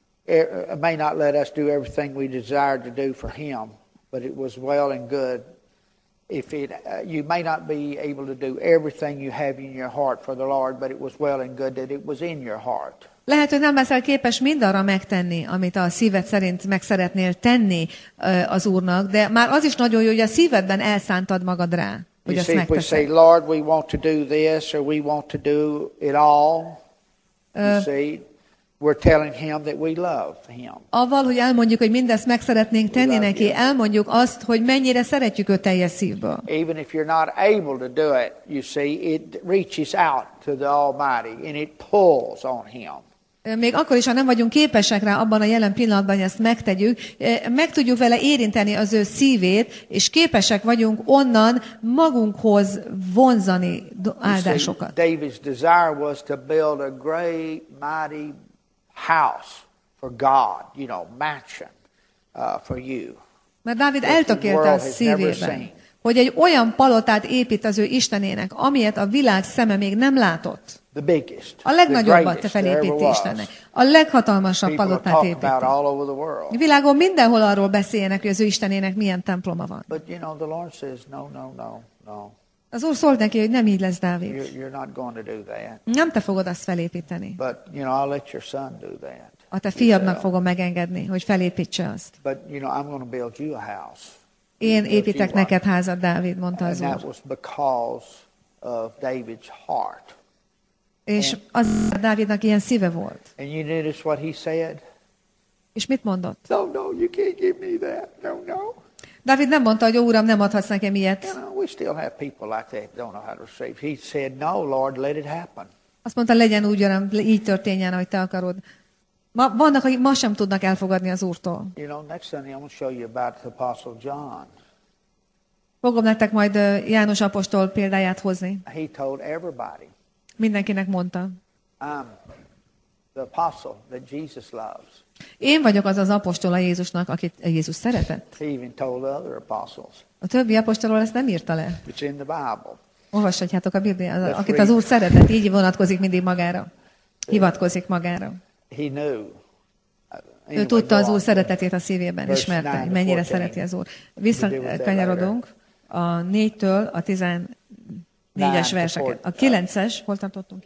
may not let us do everything we desire to do for Him, but it was well and good. If you may not be able to do everything you have in your heart for the Lord, but it was well and good that it was in your heart. Lehet, hogy nem leszel képes mindarra megtenni, amit a szíved szerint meg szeretnél tenni az Úrnak, de már az is nagyon jó, hogy a szívedben elszántad magad rá, hogy You ezt see, if we say, megteszed. Lord, we want to do this, or we want to do it all, you see, we're telling Him that we love Him. Avval, hogy elmondjuk, hogy mindezt meg szeretnénk tenni love neki, you. elmondjuk azt, hogy mennyire szeretjük őt teljes szívből. Even if you're not able to do it, you see, it reaches out to the Almighty, and it pulls on Him. Még akkor is, ha nem vagyunk képesek rá abban a jelen pillanatban, hogy ezt megtegyük, meg tudjuk vele érinteni az ő szívét, és képesek vagyunk onnan magunkhoz vonzani áldásokat. David's desire was to build a great, mighty house for God, mansion for you. Mert Dávid eltökélte a szívében, hogy egy olyan palotát épít az ő Istenének, amilyet a világ szeme még nem látott. The biggest, A legnagyobbat the felépíti greatest Istennek. A leghatalmasabb People palotát talk építi. about all over the world. A világon mindenhol arról beszélnek, hogy az ő Istenének milyen temploma van. But the Lord says, no. Az Úr szólt neki, hogy nem így lesz, Dávid. You're not going to do that. Nem te fogod azt felépíteni. But, I'll let your son do that. A te fiadnak fogom megengedni, hogy felépítse azt. But, I'm going to build you a house. Én építek neked házat, Dávid, mondta And az that Úr. was because of David's heart. És az Dávidnak ilyen szíve volt. And you notice what he said? És mit mondott? No, you can't give me that. No. Dávid nem mondta, hogy ó, Uram, nem adhatsz nekem ilyet. We still have people like that don't know how to receive. He said, no, Lord, let it happen. Azt mondta, legyen úgy, Uram, így történjen, ahogy te akarod. Vannak, akik ma sem tudnak elfogadni az Úrtól. Next Sunday I'm going to show you about the Apostle John. Fogom nektek majd János apostol példáját hozni. He told everybody, Mindenkinek mondta. I'm the apostle that Jesus loves. Én vagyok az az apostola Jézusnak, akit Jézus szeretett. He even told the other apostles. A többi apostolról ezt nem írta le. It's in the Bible. Olvashatjátok a Bibliát, akit az Úr szeretett, így vonatkozik mindig magára. Hivatkozik magára. He knew. Ő tudta az Úr szeretetét a szívében, ismerte, hogy mennyire szereti az Úr. Visszakanyarodunk a 4-től a 14-es verseket. A 9-es, hol tartottunk?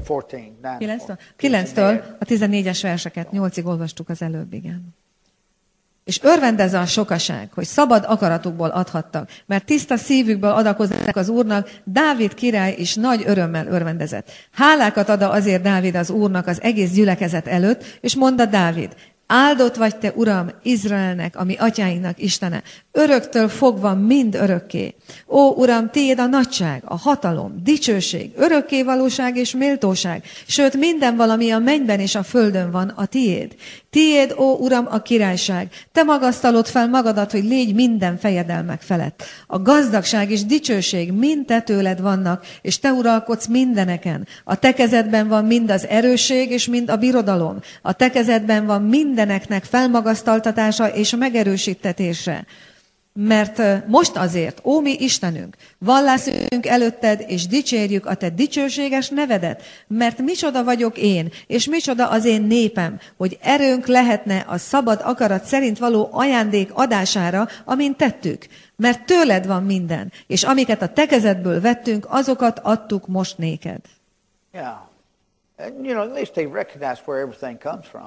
9-től a 14-es verseket. 8-ig olvastuk az előbb, igen. És örvendezze a sokaság, hogy szabad akaratukból adhattak, mert tiszta szívükből adakoznak az Úrnak, Dávid király is nagy örömmel örvendezett. Hálákat ad azért Dávid az Úrnak az egész gyülekezet előtt, és mondta Dávid, áldott vagy te, Uram, Izraelnek, ami atyáinknak Istene, öröktől fogva mind örökké. Ó, Uram, tiéd a nagyság, a hatalom, dicsőség, örökkévalóság és méltóság, sőt minden valami a mennyben és a földön van a tiéd. Tiéd, ó Uram, a királyság, te magasztalod fel magadat, hogy légy minden fejedelmek felett. A gazdagság és dicsőség mind te tőled vannak, és te uralkodsz mindeneken. A te kezedben van mind az erősség és mind a birodalom. A te kezedben van mindeneknek felmagasztaltatása és megerősítetése. Mert most azért, ó mi Istenünk, vallászunk előtted, és dicsérjük a te dicsőséges nevedet, mert micsoda vagyok én, és micsoda az én népem, hogy erőnk lehetne a szabad akarat szerint való ajándék adására, amint tettük. Mert tőled van minden, és amiket a te kezedből vettünk, azokat adtuk most néked. Yeah. And, at least they recognize where everything comes from.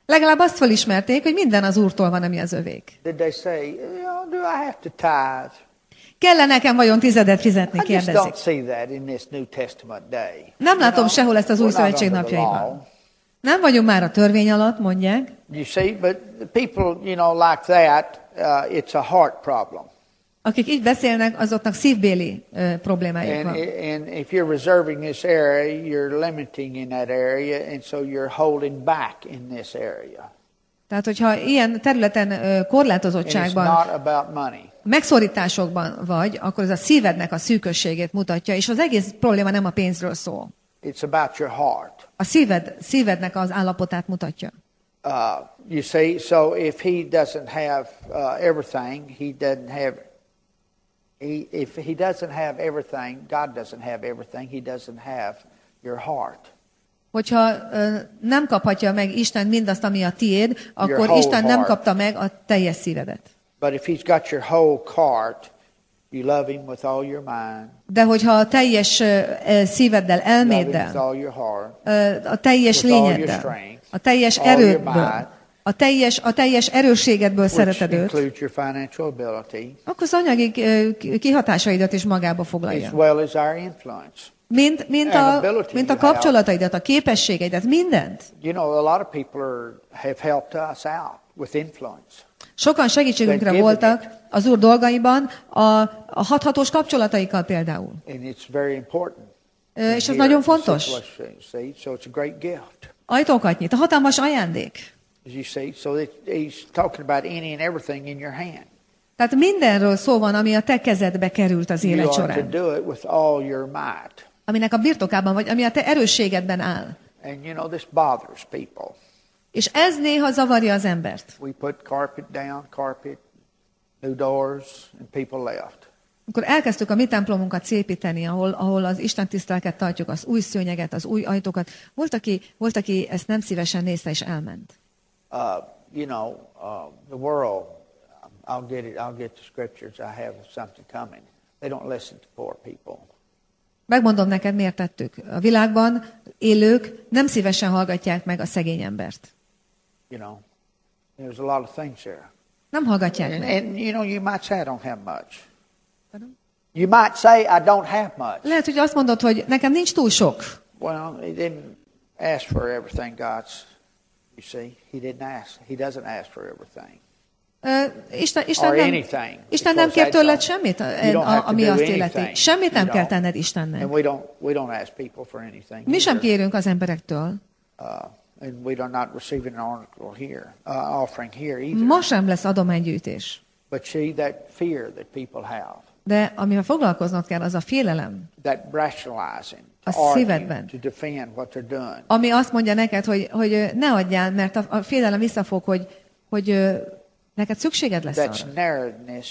Legalább azt felismerték, hogy minden az Úrtól van, ami az övék. Did they say, do I have to tithe? Kell-e nekem vajon tizedet fizetni, I just don't kérdezik. see that in this New Testament day. Nem látom sehol ezt az új We're not szövetség under the napjaiban. law. Nem vagyunk már a törvény alatt, mondják. You see, but the people, like that, it's a heart problem. Akik így beszélnek, azoknak szívbéli problémájuk van. And if you're reserving this area, you're limiting in that area, and so you're holding back in this area. Tehát, hogyha ilyen területen And it's korlátozottságban, not about money. megszorításokban vagy, akkor ez a szívednek a szűkösségét mutatja, és az egész probléma nem a pénzről szól. It's about your heart. A szívednek az állapotát mutatja. You see, so if he doesn't have everything, if he doesn't have everything, God doesn't have everything, he doesn't have your heart. Hogyha nem kaphatja meg Isten mindazt, ami a tiéd, akkor whole Isten nem heart. kapta meg a teljes szívedet. But if he's got your whole heart, you love him with all your mind, De hogyha a teljes szíveddel, love him with elméddel, all your heart, a teljes with all your lényeddel, strength, a teljes all your erődből, might, a teljes erősségedből which szereted őt, includes your financial ability, akkor az anyagi kihatásaidat is magába as foglalja. well as our influence. Mint a kapcsolataidat, a képességeidet, mindent. You know, a lot of people have helped us out with influence. Sokan segítségünkre voltak az Úr dolgaiban, a hathatós kapcsolataikkal például. And it's very important. És ez nagyon fontos. So it's a great gift. Ajtókat nyit, a hatalmas ajándék. As you see, so he's talking about any and everything in your hand. Tehát mindenről szó van, ami a te kezedbe került az You élet are to során. do it with all your might. Aminek a birtokában vagy, ami a te erősségedben áll. And this bothers people. És ez néha zavarja az embert. We put carpet, new doors, and people left. Akkor elkezdtük a mi templomunkat szépíteni, ahol az Isten tiszteleket tartjuk, az új szőnyeget, az új ajtókat. Volt, aki ezt nem szívesen nézte és elment. The world, I'll get the scriptures, I have something coming. They don't listen to poor people. Megmondom neked, miért tettük. A világban élők nem szívesen hallgatják meg a szegény embert. There's a lot of things there. Nem hallgatják meg. And you might say I don't have much. You might say I don't have much. Lehet, hogy azt mondod, hogy nekem nincs túl sok. Well, he didn't ask for everything, God's. You see, he doesn't ask for everything. Isten nem kér tőled semmit, ami azt illeti. Semmit nem kell tenned Istennek. And we don't ask people for anything. Mi sem kérünk az emberektől. And we're not receiving an offering here either. Ma sem lesz adománygyűjtés. But see that fear that people have. De amivel foglalkoznod kell, az a félelem. That rationalizing. A szívedben. To defend what they're doing. Ami azt mondja neked, hogy ne adjál, mert a félelem visszafog, hogy neked szükséged lesz That's arra.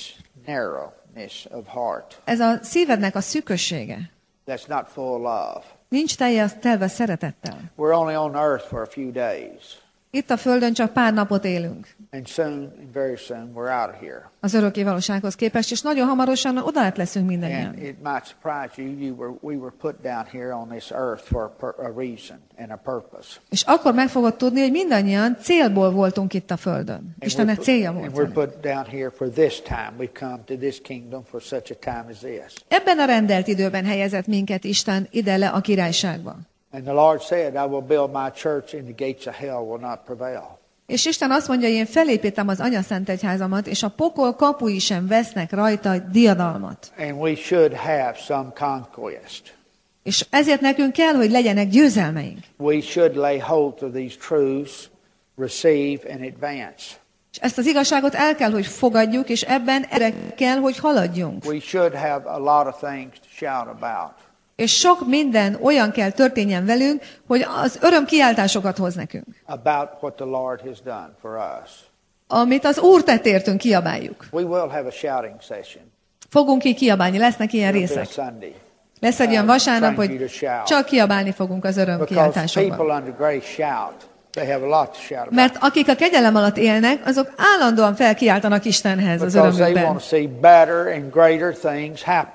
narrowness of heart. Ez a szívednek a szűkössége. That's not full of love. Nincs telve szeretettel. We're only on earth for a few days. Itt a Földön csak pár napot élünk. And very soon, we're out of here. Az örökké valósághoz képest, és nagyon hamarosan odaát leszünk And mindannyian. it might surprise you. We were put down here on this earth for a reason and a purpose. És akkor meg fogod tudni, hogy mindannyian célból voltunk itt a Földön. Istennek célja volt. And we're put down here for this time. We've come to this kingdom for such a time as this. Ebben a rendelt időben helyezett minket Isten ide le a királyságba. And the Lord said, I will build my church and the gates of hell will not prevail. És Isten azt mondja, én felépítem az Anyaszent Egyházamat, és a pokol kapui sem vesznek rajta diadalmat. And we should have some conquest. És ezért nekünk kell, hogy legyenek győzelmeink. We should lay hold of these truths, receive and advance. És ezt az igazságot el kell, hogy fogadjuk, és ebben erre kell, hogy haladjunk. We should have a lot of things to shout about. És sok minden olyan kell történjen velünk, hogy az öröm kiáltásokat hoz nekünk. About what the Lord has done for us. Amit az Úr tett értünk, kiabáljuk. We will have a shouting session. Fogunk így kiabálni, lesznek ilyen It'll be a részek. Sunday. Lesz egy olyan vasárnap, Trying hogy to shout. csak kiabálni fogunk az öröm Because kiáltásokban. people under grace shout. They have a lot to shout about. Mert akik a kegyelem alatt élnek, azok állandóan felkiáltanak Istenhez az Because they örömükben. want to see better and greater things happen.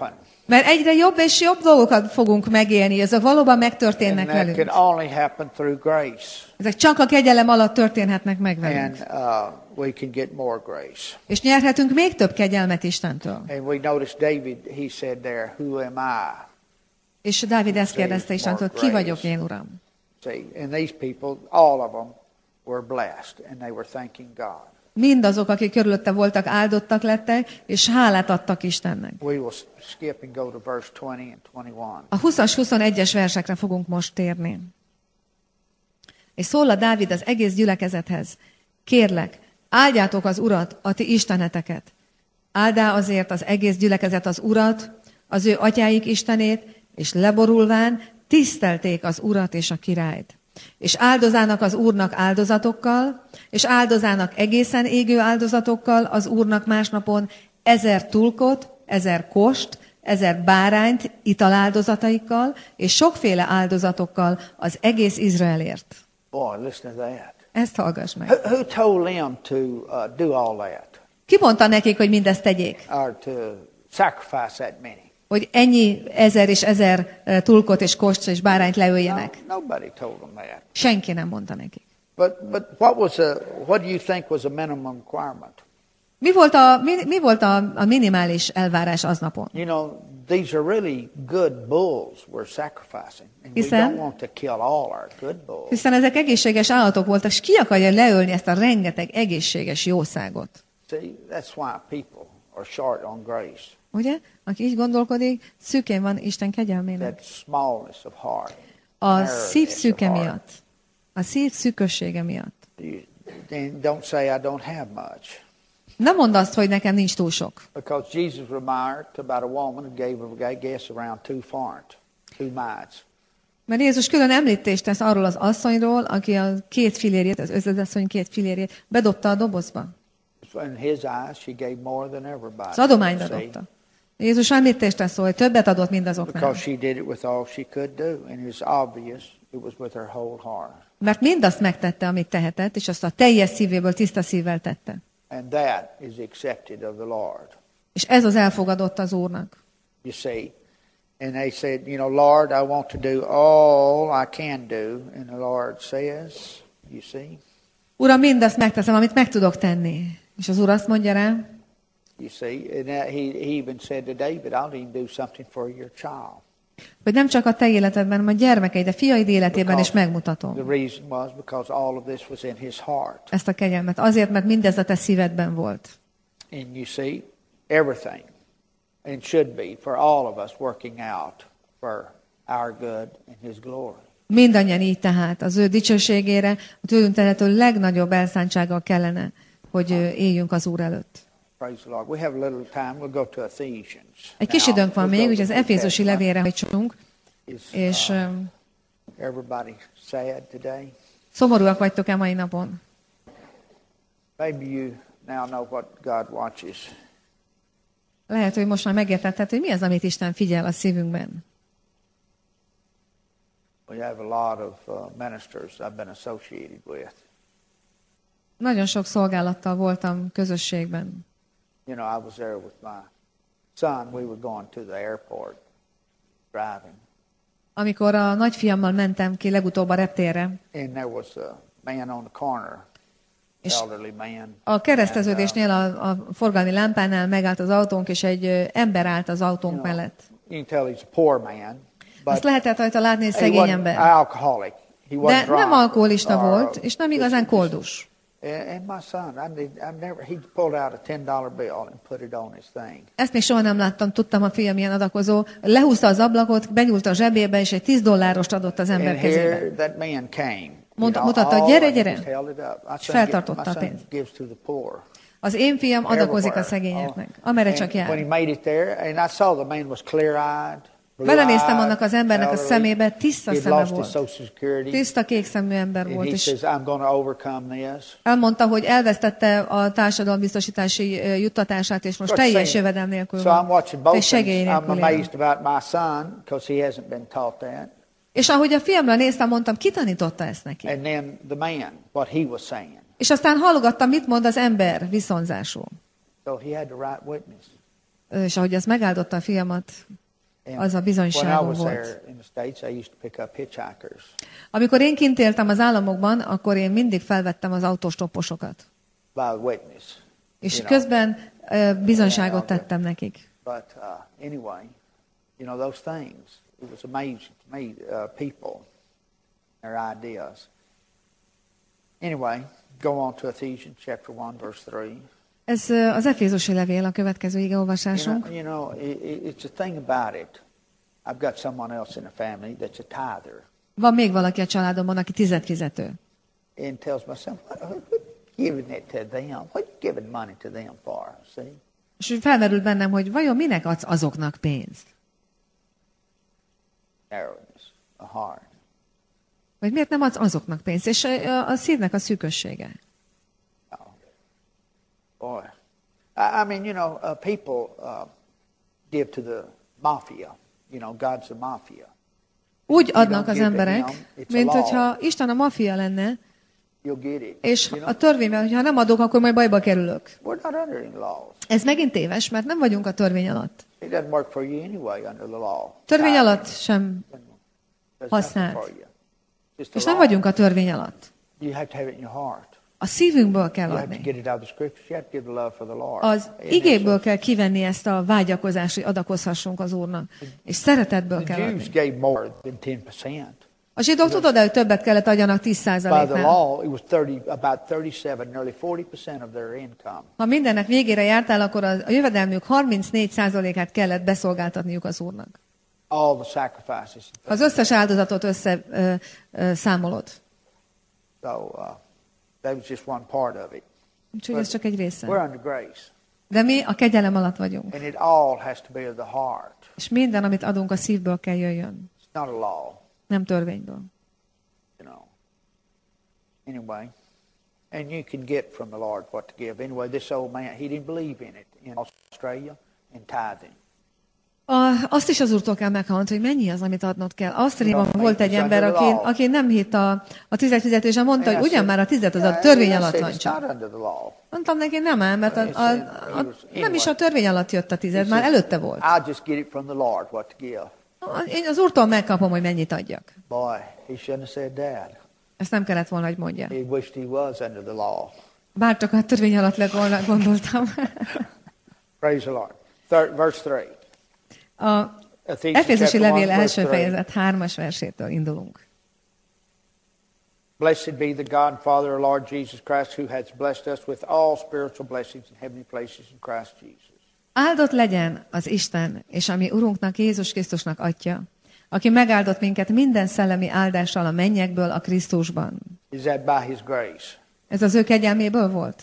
Mert egyre jobb és jobb dolgokat fogunk megélni, ezek valóban megtörténnek And that velünk. can only happen through grace. Ezek csak a kegyelem alatt történhetnek meg velünk. And we can get more grace. És nyerhetünk még több kegyelmet Istentől. And we notice David, he said there, who am I? És Dávid ezt kérdezte Istentől, ki vagyok én, Uram? See, and these people, all of them were blessed, and they were thanking God. Mindazok, akik körülötte voltak, áldottak lettek, és hálát adtak Istennek. We will skip and go to verse 20 and 21. A 20-as, 21-es versekre fogunk most térni. És szól a Dávid az egész gyülekezethez. Kérlek, áldjátok az Urat, a ti isteneteket. Áldá azért az egész gyülekezet az Urat, az ő atyáik Istenét, és leborulván tisztelték az Urat és a királyt. És áldozának az Úrnak áldozatokkal, és áldozának egészen égő áldozatokkal az Úrnak másnapon 1000 tulkot, 1000 kost, 1000 bárányt italáldozataikkal, és sokféle áldozatokkal az egész Izraelért. Boy, listen to that. Ezt hallgass meg. Who told them to do all that? Ki mondta nekik, hogy mindezt tegyék? Or to sacrifice that many? Hogy ennyi 1000 és 1000 tulkot és kost és bárányt leöljenek? Nobody told them that. Senki nem mondta nekik. But what do you think was a minimum requirement? Mi volt a minimális elvárás aznapon? You know, these are really good bulls we're sacrificing. And we Hiszen- don't want to kill all our good bulls. Hiszen ezek egészséges állatok voltak, és ki akarja leölni ezt a rengeteg egészséges jószágot? See, that's why people are short on grace. Ugye? Aki így gondolkodik, szűkén van Isten kegyelmének. That smallness of heart. A szív szűke miatt. A szív szűkössége miatt. Then don't say I don't have much. Nem mondd azt, hogy nekem nincs túl sok. Because Jesus remarked about a woman who gave, I guess, around 2 mites. Mert Jézus külön említést tesz arról az asszonyról, aki a 2 fillérjét, az özvedasszony 2 fillérjét bedobta a dobozba. In his eyes, she gave more than everybody. Az adományba See? dobta. Jézus említést tesz, hogy többet adott mindazoknak. Because she did it with all she could do. And it was obvious it was with her whole heart. Mert mindazt megtette, amit tehetett, és azt a teljes szívéből, tiszta szívvel tette. And that is accepted of the Lord. És ez az elfogadott az Úrnak. You see. And they said, you know, Lord, I want to do all I can do. And the Lord says, you see. Uram, mindazt megteszem, amit meg tudok tenni. És az Úr azt mondja rá, You see, and he even said to David, I'll even do something for your child. hogy nem csak a te életedben, hanem a gyermekeid, a fiaid életében is The megmutatom reason was because all of this was in his heart. ezt a kegyelmet. Azért, mert mindez a te szívedben volt. And you see, everything, and should be for all of us working out for our good and his glory. Mindannyian így tehát az ő dicsőségére, a tőlünk telhető legnagyobb elszántsággal kellene, hogy éljünk az Úr előtt. Praise the Lord. We have a little time. We'll go to Ephesians. Egy kis Now, időnk van we'll még, go hogy to az the New Efézusi Testament. levélre hajtsunk, Is és everybody sad today? szomorúak vagytok-e mai napon? Maybe you now know what God watches. Lehet, hogy most már megértetted, hogy mi az, amit Isten figyel a szívünkben. We have a lot of ministers I've been associated with. Nagyon sok szolgálattal voltam közösségben. You know, I was there with my son. We were going to the airport, driving. Amikor a nagyfiammal mentem ki legutóbb a reptérre, And there was a man on the corner, és elderly man. a kereszteződésnél a forgalmi lámpánál megállt az autónk, és egy ember állt az autónk mellett. You can tell he's a poor man, Azt but lehetett rajta látni, hogy he szegény wasn't ember. alcoholic. He wasn't De drunk nem alkoholista or- volt, és nem igazán koldus. And my son, he pulled out a $10 bill and put it on his thing. Ezt még soha nem láttam, tudtam, a fiam ilyen adakozó. Lehúzta az ablakot, benyúlt a zsebébe, és egy $10 adott az ember And kezébe. here that man came. Mutatta, all, gyere, and he gyere. just held it up. My És son feltartotta a my son pénzt. gives to the poor. Az én fiam adakozik a Everywhere. szegényeknek, amerre csak And when he jár. made it there, and I saw the man was clear-eyed, Belenéztem annak az embernek a elderly. szemébe, tiszta He'd szeme lost his volt. Social Security. Tiszta kékszemű ember And volt, he és says, I'm going to overcome this. elmondta, hogy elvesztette a társadalombiztosítási juttatását, és most teljes jövedelem nélkül So I'm van. watching both Teljes segély things. I'm nélkül él. amazed about my son because he hasn't been taught that. És ahogy a fiamra néztem, mondtam, ki tanította ezt neki? And then the man, what he was saying. És aztán hallgattam, mit mond az ember viszonzásul. So he had the right witness. És ahogy ez megáldotta a fiamat, az a When I bizonyságom was volt. there in the States, I used to pick up hitchhikers. Amikor én kint éltem az államokban, akkor én mindig felvettem az autóstopposokat. By the witness. És You know. közben bizonyságot tettem nekik. But anyway, you know, those things, it was amazing to me, people, their ideas. Anyway, go on to Ephesians chapter 1, verse 3. Ez az Efézusi levél, a következő igeolvasásunk. You know, it's a thing about it. I've got someone else in the family that's a tither. Van még valaki a családomban, aki tizedfizető. And tells my son, what giving it to them? What you giving money to them for? See? És úgy felmerült bennem, hogy vajon minek adsz azoknak pénzt? Narrowness, a heart. Vagy miért nem adsz azoknak pénzt? És a szívnek a szűkössége. Boy. I mean, you know, people give to the mafia. You know, God's the mafia. Úgy adnak az emberek, mint hogyha Isten a maffia lenne, You'll get it. és You know? a törvényben, hogyha nem adok, akkor majd bajba kerülök. We're not under any laws. Ez megint téves, mert nem vagyunk a törvény alatt. It doesn't work for you anyway under the law. Törvény alatt sem, Doesn't használt. happen for you. Just the és nem law. vagyunk a törvény alatt. You have to have it in your heart. A szívünkből kell You have to adni. get it out of the scriptures. You have to give the love for the Lord. Az And igéből kell kivenni ezt a vágyakozást, hogy adakozhassunk az Úrnak. És szeretetből kell the adni. Jews gave more than 10%. A zsidók tudod, hogy többet kellett adjanak By the 10%-nál. law, it was about 37, nearly 40% of their income. Ha mindennek végére jártál, akkor a jövedelmük 34%-át kellett beszolgáltatniuk az Úrnak. All the sacrifices. Az összes áldozatot számolod. So that was just one part of it. Úgyhogy ez csak egy része. We're under grace. De mi a kegyelem alatt vagyunk. And it all has to be of the heart. És minden, amit adunk, a szívből kell jöjjön. It's not a law, Nem törvényből. you know. Anyway, and you can get from the Lord what to give. Anyway, this old man, he didn't believe in it in Australia, in tithing. Azt is az Úrtól kell meghallani, hogy mennyi az, amit adnod kell. Ausztriában volt egy ember, aki nem hitt a tizedfizetésen, mondta, hogy ugyan már a tized az a törvény alatt van csak. Mondtam neki, nem ám, mert nem is a törvény alatt jött a tized, már előtte volt. I'll just get it from the Lord what to give. Én az Úrtól megkapom, hogy mennyit adjak. Boy, he shouldn't have said that. Ezt nem kellett volna, hogy mondja. He wished he was under the law. Bár csak a törvény alatt volna, gondoltam. Praise the Lord. Verse 3. A Efézusi levél első fejezet 3-as versétől indulunk. Blessed be the God and Father of Lord Jesus Christ, who has blessed us with all spiritual blessings in heavenly places in Christ Jesus. Áldott legyen az Isten, és ami Urunknak, Jézus Krisztusnak Atya, aki megáldott minket minden szellemi áldással a mennyekből a Krisztusban. Is that by His grace? Ez az ő kegyelméből volt?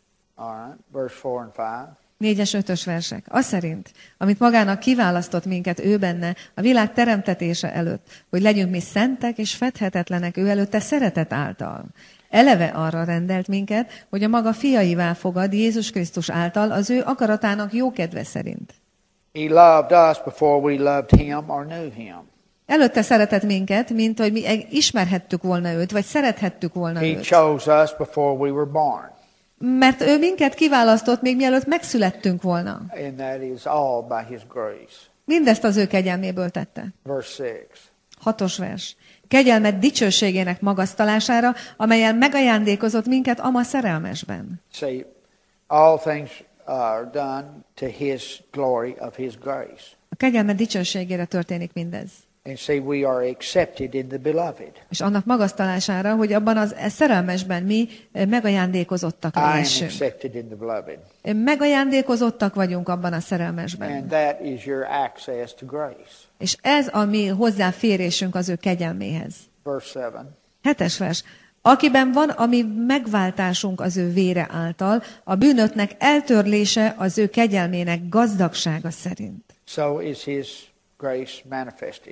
All right. Verse 4 and 5. 4-es, 5-ös versek. Az szerint, amit magának kiválasztott minket ő benne a világ teremtetése előtt, hogy legyünk mi szentek és fedhetetlenek ő előtte szeretet által. Eleve arra rendelt minket, hogy a maga fiaivá fogad Jézus Krisztus által az ő akaratának jókedve szerint. He loved us before we loved Him or knew Him. Előtte szeretett minket, mint hogy mi ismerhettük volna őt, vagy szerethettük volna He őt. chose us before we were born. Mert ő minket kiválasztott, még mielőtt megszülettünk volna. And that is all by His grace. Mindezt az ő kegyelméből tette. Verse 6. 6-os vers. Kegyelmet dicsőségének magasztalására, amelyen megajándékozott minket ama szerelmesben. See, all things are done to His glory of His grace. A kegyelmet dicsőségére történik mindez. And see, we are accepted in the beloved. És annak magasztalására, hogy abban az szerelmesben mi megajándékozottak I am lehessünk. accepted in the beloved. Megajándékozottak vagyunk abban a szerelmesben. And that is your access to grace. És ez a mi hozzáférésünk az ő kegyelméhez. Verse 7. 7-es vers. Akiben van a mi megváltásunk az ő vére által, a bűnöknek eltörlése az ő kegyelmének gazdagsága szerint. So is His grace manifested.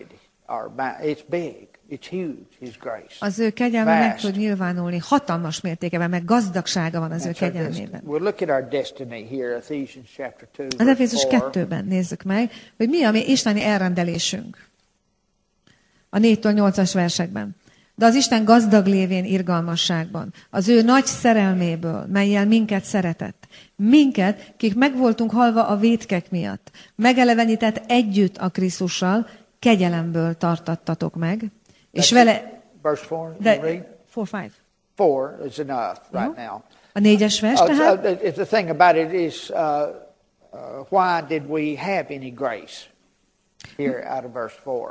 It's big. It's huge, His grace. Az ő kegyelme meg Vast. tud nyilvánulni hatalmas mértékben, meg gazdagsága van az ő That's our kegyelmében. destiny. We'll look at our destiny here, Ephesians chapter 2, Az Efézus verse 4. 2-ben nézzük meg, hogy mi a mi isteni elrendelésünk. A 4-től 8-as versekben. de az Isten gazdag lévén irgalmasságban, az ő nagy szerelméből, mellyel minket szeretett. Minket, kik meg voltunk halva a vétkek miatt, megelevenített együtt a Krisztussal, kegyelemből tartattatok meg, és vele... Verse 4, 4, 5. 4 is enough right now. A 4-es vers tehát. The thing about it is, why did we have any grace here out of verse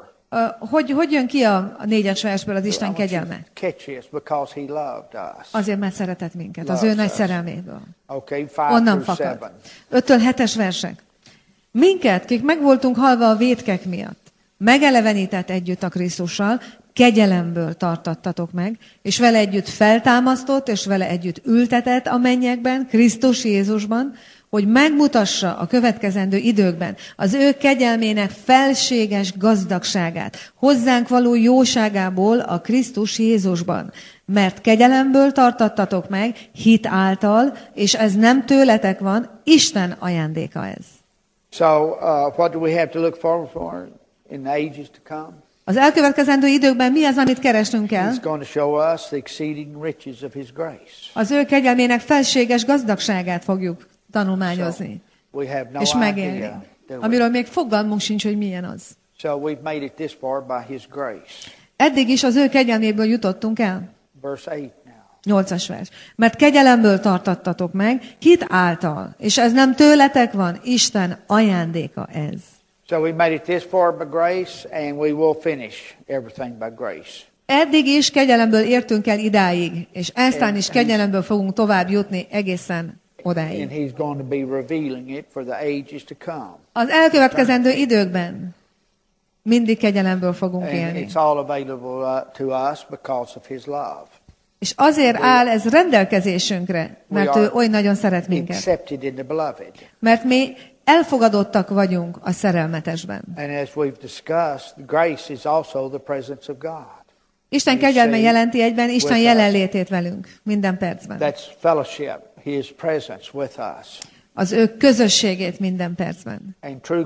4? Hogy jön ki a 4-es versből az Isten kegyelme? Catch this, because he loved us. Azért, mert szeretett minket, az ő nagy szerelméből. Okay, Onnan 5 through 7. fakad. 5-től 7-es versek. Minket, kik meg voltunk halva a vétkek miatt, megelevenített együtt a Krisztussal, kegyelemből tartattatok meg, és vele együtt feltámasztott, és vele együtt ültetett a mennyekben, Krisztus Jézusban, hogy megmutassa a következendő időkben az ő kegyelmének felséges gazdagságát, hozzánk való jóságából a Krisztus Jézusban. Mert kegyelemből tartattatok meg, hit által, és ez nem tőletek van, Isten ajándéka ez. So, what do we have to look forward for in the ages to come? Az elkövetkezendő időkben mi az, amit keresnünk kell? He's going to show us the exceeding riches of his grace. Az ő kegyelmének felséges gazdagságát fogjuk tanulmányozni, We have no és megélni. idea, do we? Amiről még fogalmunk sincs, hogy milyen az. So we've made it this far by his grace. Eddig is az ő kegyelméből jutottunk el. Verse 8 now. 8-as vers. Mert kegyelemből tartattatok meg, hit által, és ez nem tőletek van, Isten ajándéka ez. So we made it this far by grace, and we will finish everything by grace. Eddig is kegyelemből értünk el idáig, és eztán is kegyelemből fogunk tovább jutni egészen odáig. And he's going to be revealing it for the ages to come. Az elkövetkezendő időkben mindig kegyelemből fogunk And élni. it's all available to us because of his love. És azért áll ez rendelkezésünkre, mert ő oly nagyon szeret minket. Accepted in the beloved. Mert mi elfogadottak vagyunk a szerelmetesben. And as we've discussed, grace is also the presence of God. Isten kegyelme jelenti egyben Isten jelenlétét velünk minden percben. That's fellowship, his presence with us. Az ő közösségét minden percben. And true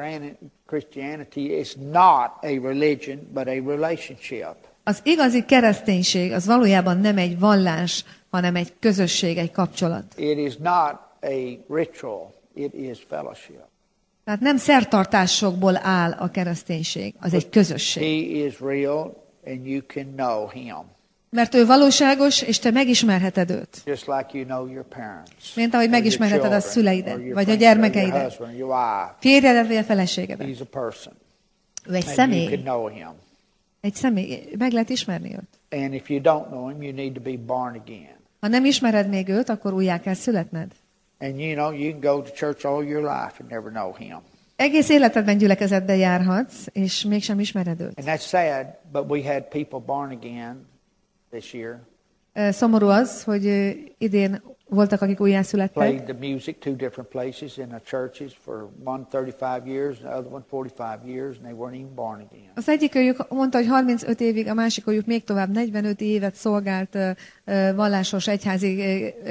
Christianity is not a religion, but a relationship. Az igazi kereszténység az valójában nem egy vallás, hanem egy közösség, egy kapcsolat. It is not a ritual, it is fellowship. Tehát nem szertartásokból áll a kereszténység, az egy közösség. He is real, and you can know him. Mert ő valóságos, és te megismerheted őt. Just like you know your parents. Mint ahogy or your megismerheted a children, szüleidet, or your vagy a friends, or your gyermekeidet. husband, or your wife. Férjedet vagy a feleségedet. He's a person. Ő egy And you személy. can know him. Egy személy. Meg lehet ismerni őt. And if you don't know him, you need to be born again. Ha nem ismered még őt, akkor újjá kell születned. And you know, you can go to church all your life and never know him. Egész életedben gyülekezetbe járhatsz, és mégsem ismered őt. And that's sad, but we had people born again this year. Szomorú az, hogy idén voltak, akik újjászülettek. Played the music two different places in the churches for one 35 years, the other one 45 years, and they weren't even born again. Az egyikőjük mondta, hogy 35 évig, a másikőjük még tovább 45 évet szolgált vallásos egyházi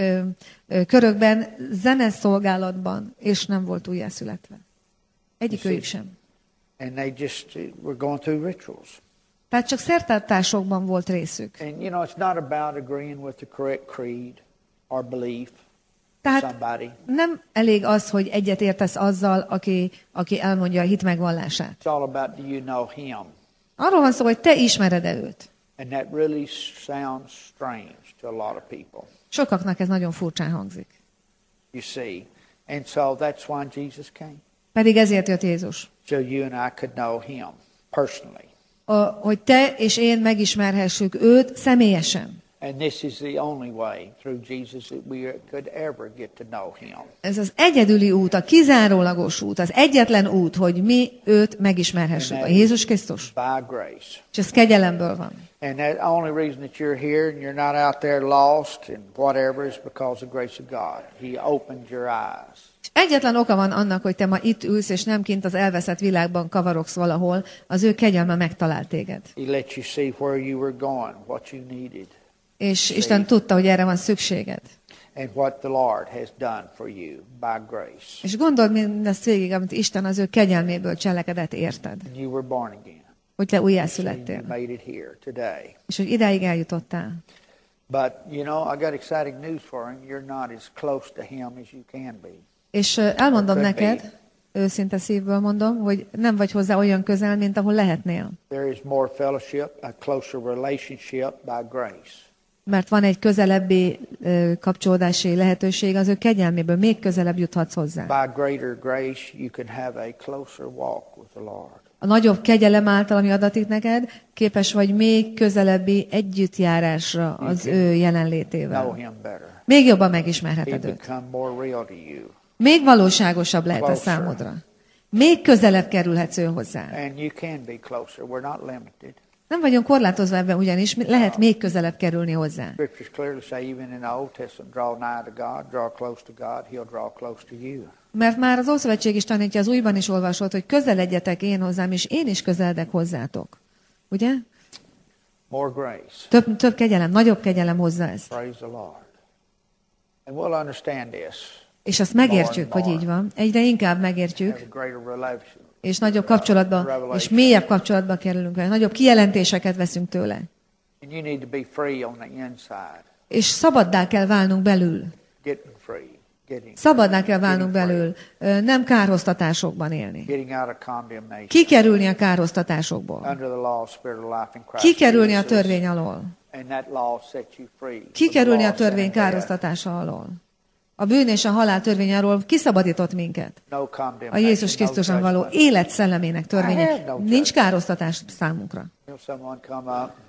körökben, zeneszolgálatban, és nem volt újjászületve. Egyikőjük sem. And they just were going through rituals. Tehát csak szertartásokban volt részük. And you know, it's not about agreeing with the correct creed or belief of Tehát somebody. nem elég az, hogy egyet értesz azzal, aki elmondja a hit megvallását. It's all about, do you know him? Arról van szó, hogy te ismered-e őt. And that really sounds strange to a lot of people, Sokaknak ez nagyon furcsán hangzik. you see. And so that's why Jesus came. Pedig ezért jött Jézus. So you and I could know him personally. Hogy te és én megismerhessük őt személyesen. And this is the only way through Jesus that we could ever get to know him. Ez az egyedüli út, a kizárólagos út, az egyetlen út, hogy mi őt megismerhessük, a Jézus Krisztus. By grace. És ez kegyelemből van. And the only reason that you're here and you're not out there lost and whatever is because of the grace of God. He opened your eyes. És egyetlen oka van annak, hogy te ma itt ülsz, és nem kint az elveszett világban kavarogsz valahol, az ő kegyelme megtalált téged. He let you see where you were going, what you needed, És Isten tudta, hogy erre van szükséged. and what the Lord has done for you by grace. És gondold mindezt végig, amit Isten az ő kegyelméből cselekedett érted. And you were born again. hogy te újjászülettél, You made it here today. és hogy idáig eljutottál. But, you know, I got exciting news for him. You're not as close to him as you can be. És elmondom Could neked, őszinte szívből mondom, hogy nem vagy hozzá olyan közel, mint ahol lehetnél. There is more fellowship, a closer relationship by grace. Mert van egy közelebbi kapcsolódási lehetőség, az ő kegyelméből még közelebb juthatsz hozzá. By greater grace, you can have a closer walk with the Lord. A nagyobb kegyelem által, ami adatik neked, képes vagy még közelebbi együttjárásra az ő Know jelenlétével. him better. Még jobban He megismerheted őt. become more real to you. Még valóságosabb lehet a számodra. Még közelebb kerülhetsz ő hozzá. And you can be closer. We're not limited. Nem vagyunk korlátozva ebben, ugyanis lehet még közelebb kerülni hozzá. Scriptures clearly say even in the Old Testament, draw nigh to God, draw close to God, He'll draw close to you. Mert már az Ószövetség is tanítja, az újban is olvasott, hogy közeledjetek én hozzám, és én is közeledek hozzátok. Ugye? More grace. Több kegyelem, nagyobb kegyelem hozza ezt. Praise the Lord. And we'll understand this. És azt megértjük, hogy így van. Egyre inkább megértjük, Have a greater relation. és nagyobb kapcsolatba, és mélyebb kapcsolatba kerülünk vele. Nagyobb kijelentéseket veszünk tőle. And you need to be free on the inside. És szabaddá kell válnunk belül. Getting free. Getting Szabaddá kell válnunk belül. Nem kárhoztatásokban élni. Getting out of condemnation. Kikerülni a kárhoztatásokból. Under the law of spirit of life in Christ Kikerülni a Jesus. törvény alól. And that law sets you free. Kikerülni a From the law of törvény sin and death. kárhoztatása alól. A bűn és a halál törvényáról kiszabadított minket. No condemnation. A Jézus Krisztuson való judgment. élet szellemének törvénye. Nincs kárhoztatás számunkra. Someone come up.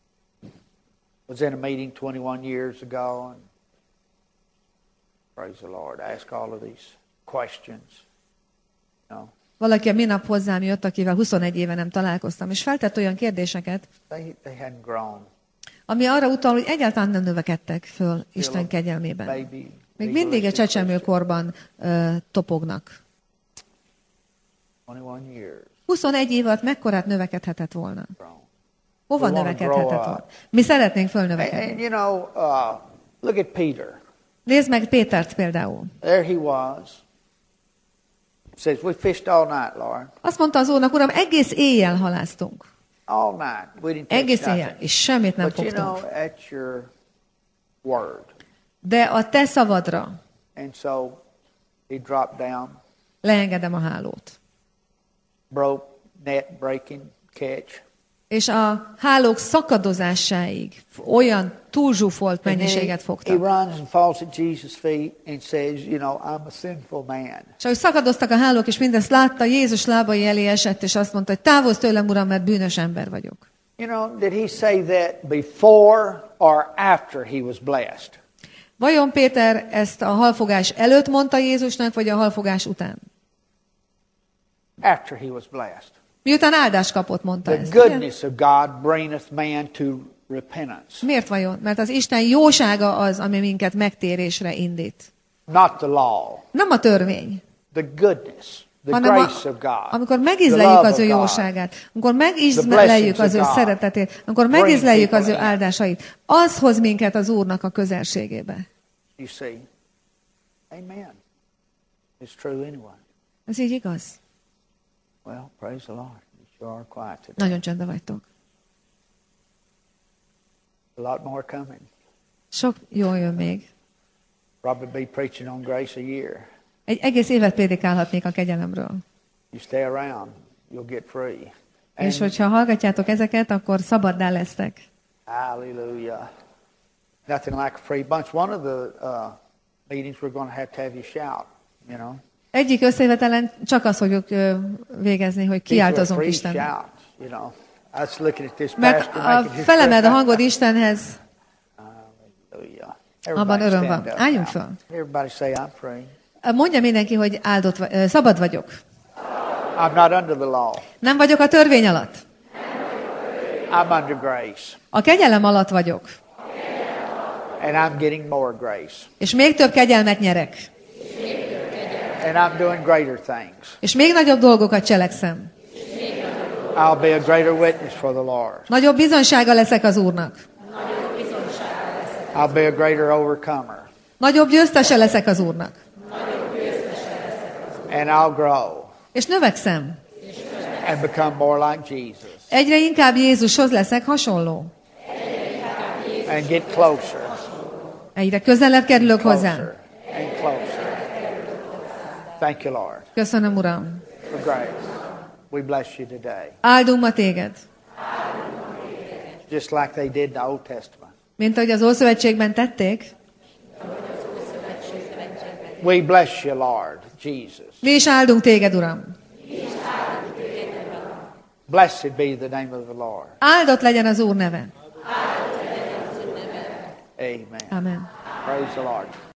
Was in a meeting 21 years ago and praise the Lord. Ask all of these questions. No. Valaki a minap hozzám jött, akivel 21 éve nem találkoztam, és feltett olyan kérdéseket, They hadn't grown. ami arra utal, hogy egyáltalán nem növekedtek föl Isten kegyelmében. Baby. Még mindig a csecsemőkorban topognak. 21 years 21 év alatt mekkorát növekedhetett volna? grown. Hova We wanna növekedhetett grow volna? up. Mi szeretnénk And fölnövekedni. you know, look at Peter. Nézd meg Pétert például. There he was. Says, we fished all night, Lord. Azt mondta az Úrnak, Uram, egész éjjel haláztunk. All night. We didn't catch Egész éjjel, nothing. és semmit nem But you know, fogtunk. at your word. De a te szavadra And so he dropped down, leengedem a hálót. broke, net breaking, catch. És a hálók szakadozásáig olyan túlzsúfolt And then mennyiséget he fogtak. runs and falls at Jesus' feet and says, you know, I'm a sinful man. És ahogy szakadoztak a hálók, és mindezt látta, Jézus lábai elé esett, és azt mondta, hogy távozz tőlem, Uram, mert bűnös ember vagyok. You know, did he say that before or after he was blessed? Vajon Péter ezt a halfogás előtt mondta Jézusnak, vagy a halfogás után? After he was blessed. Miután áldást kapott, mondta The ezt. goodness of God bringeth man to repentance. Miért vajon? Mert az Isten jósága az, ami minket megtérésre indít. Not the law. Nem a törvény, The goodness. The hanem grace of God. amikor the megízleljük love az ő of God. jóságát, amikor megízleljük az ő szeretetét, amikor megízleljük az ő áldásait, az hoz minket az Úrnak a közelségébe. You see? Amen. It's true anyway. Ez így igaz? Well, praise the Lord. You sure are quiet today. Nagyon csendben vagytok. A lot more coming. Sok jó jön még. Probably be preaching on grace a year. Egy egész évet prédikálhatnék a kegyelemről. You stay around, you'll get free. És And, hogyha hallgatjátok ezeket, akkor szabaddá lesztek. hallelujah. Nothing like a free bunch. One of the meetings we're going to have you shout, you know. Egyik összejövetelen csak azt fogjuk végezni, hogy These were kiáltozunk free Istennek. shouts, you know. I was looking at this Mert pastor a making his felemed a hangod Istenhez, Hallelujah. abban Everybody öröm stand van. up Álljunk now. föl. Everybody say, I'm free. Mondja mindenki, hogy szabad vagyok. I'm not under the law. Nem vagyok a törvény alatt. I'm under grace. A kegyelem alatt vagyok. And I'm getting more grace. És még több kegyelmet nyerek. And I'm doing greater things. És még nagyobb dolgokat cselekszem. I'll be a greater witness for the Lord. Nagyobb bizonysága leszek az Úrnak. I'll be a greater overcomer. Nagyobb győztese leszek az Úrnak. And I'll grow. És növekszem. And become more like Jesus. Egyre inkább Jézushoz leszek hasonló. And get closer. Egyre közelebb kerülök hozzá. Closer. And closer. Thank you, Lord, Köszönöm, Uram. for grace. We bless you today. Áldunk ma téged. Just like they did in the Old Testament. Mint ahogy az Ószövetségben tették, We bless you, Lord Jesus. mi is áldunk téged, Uram. Blessed be the name of the Lord. Áldott legyen az Úr neve. Amen. Amen. Praise the Lord.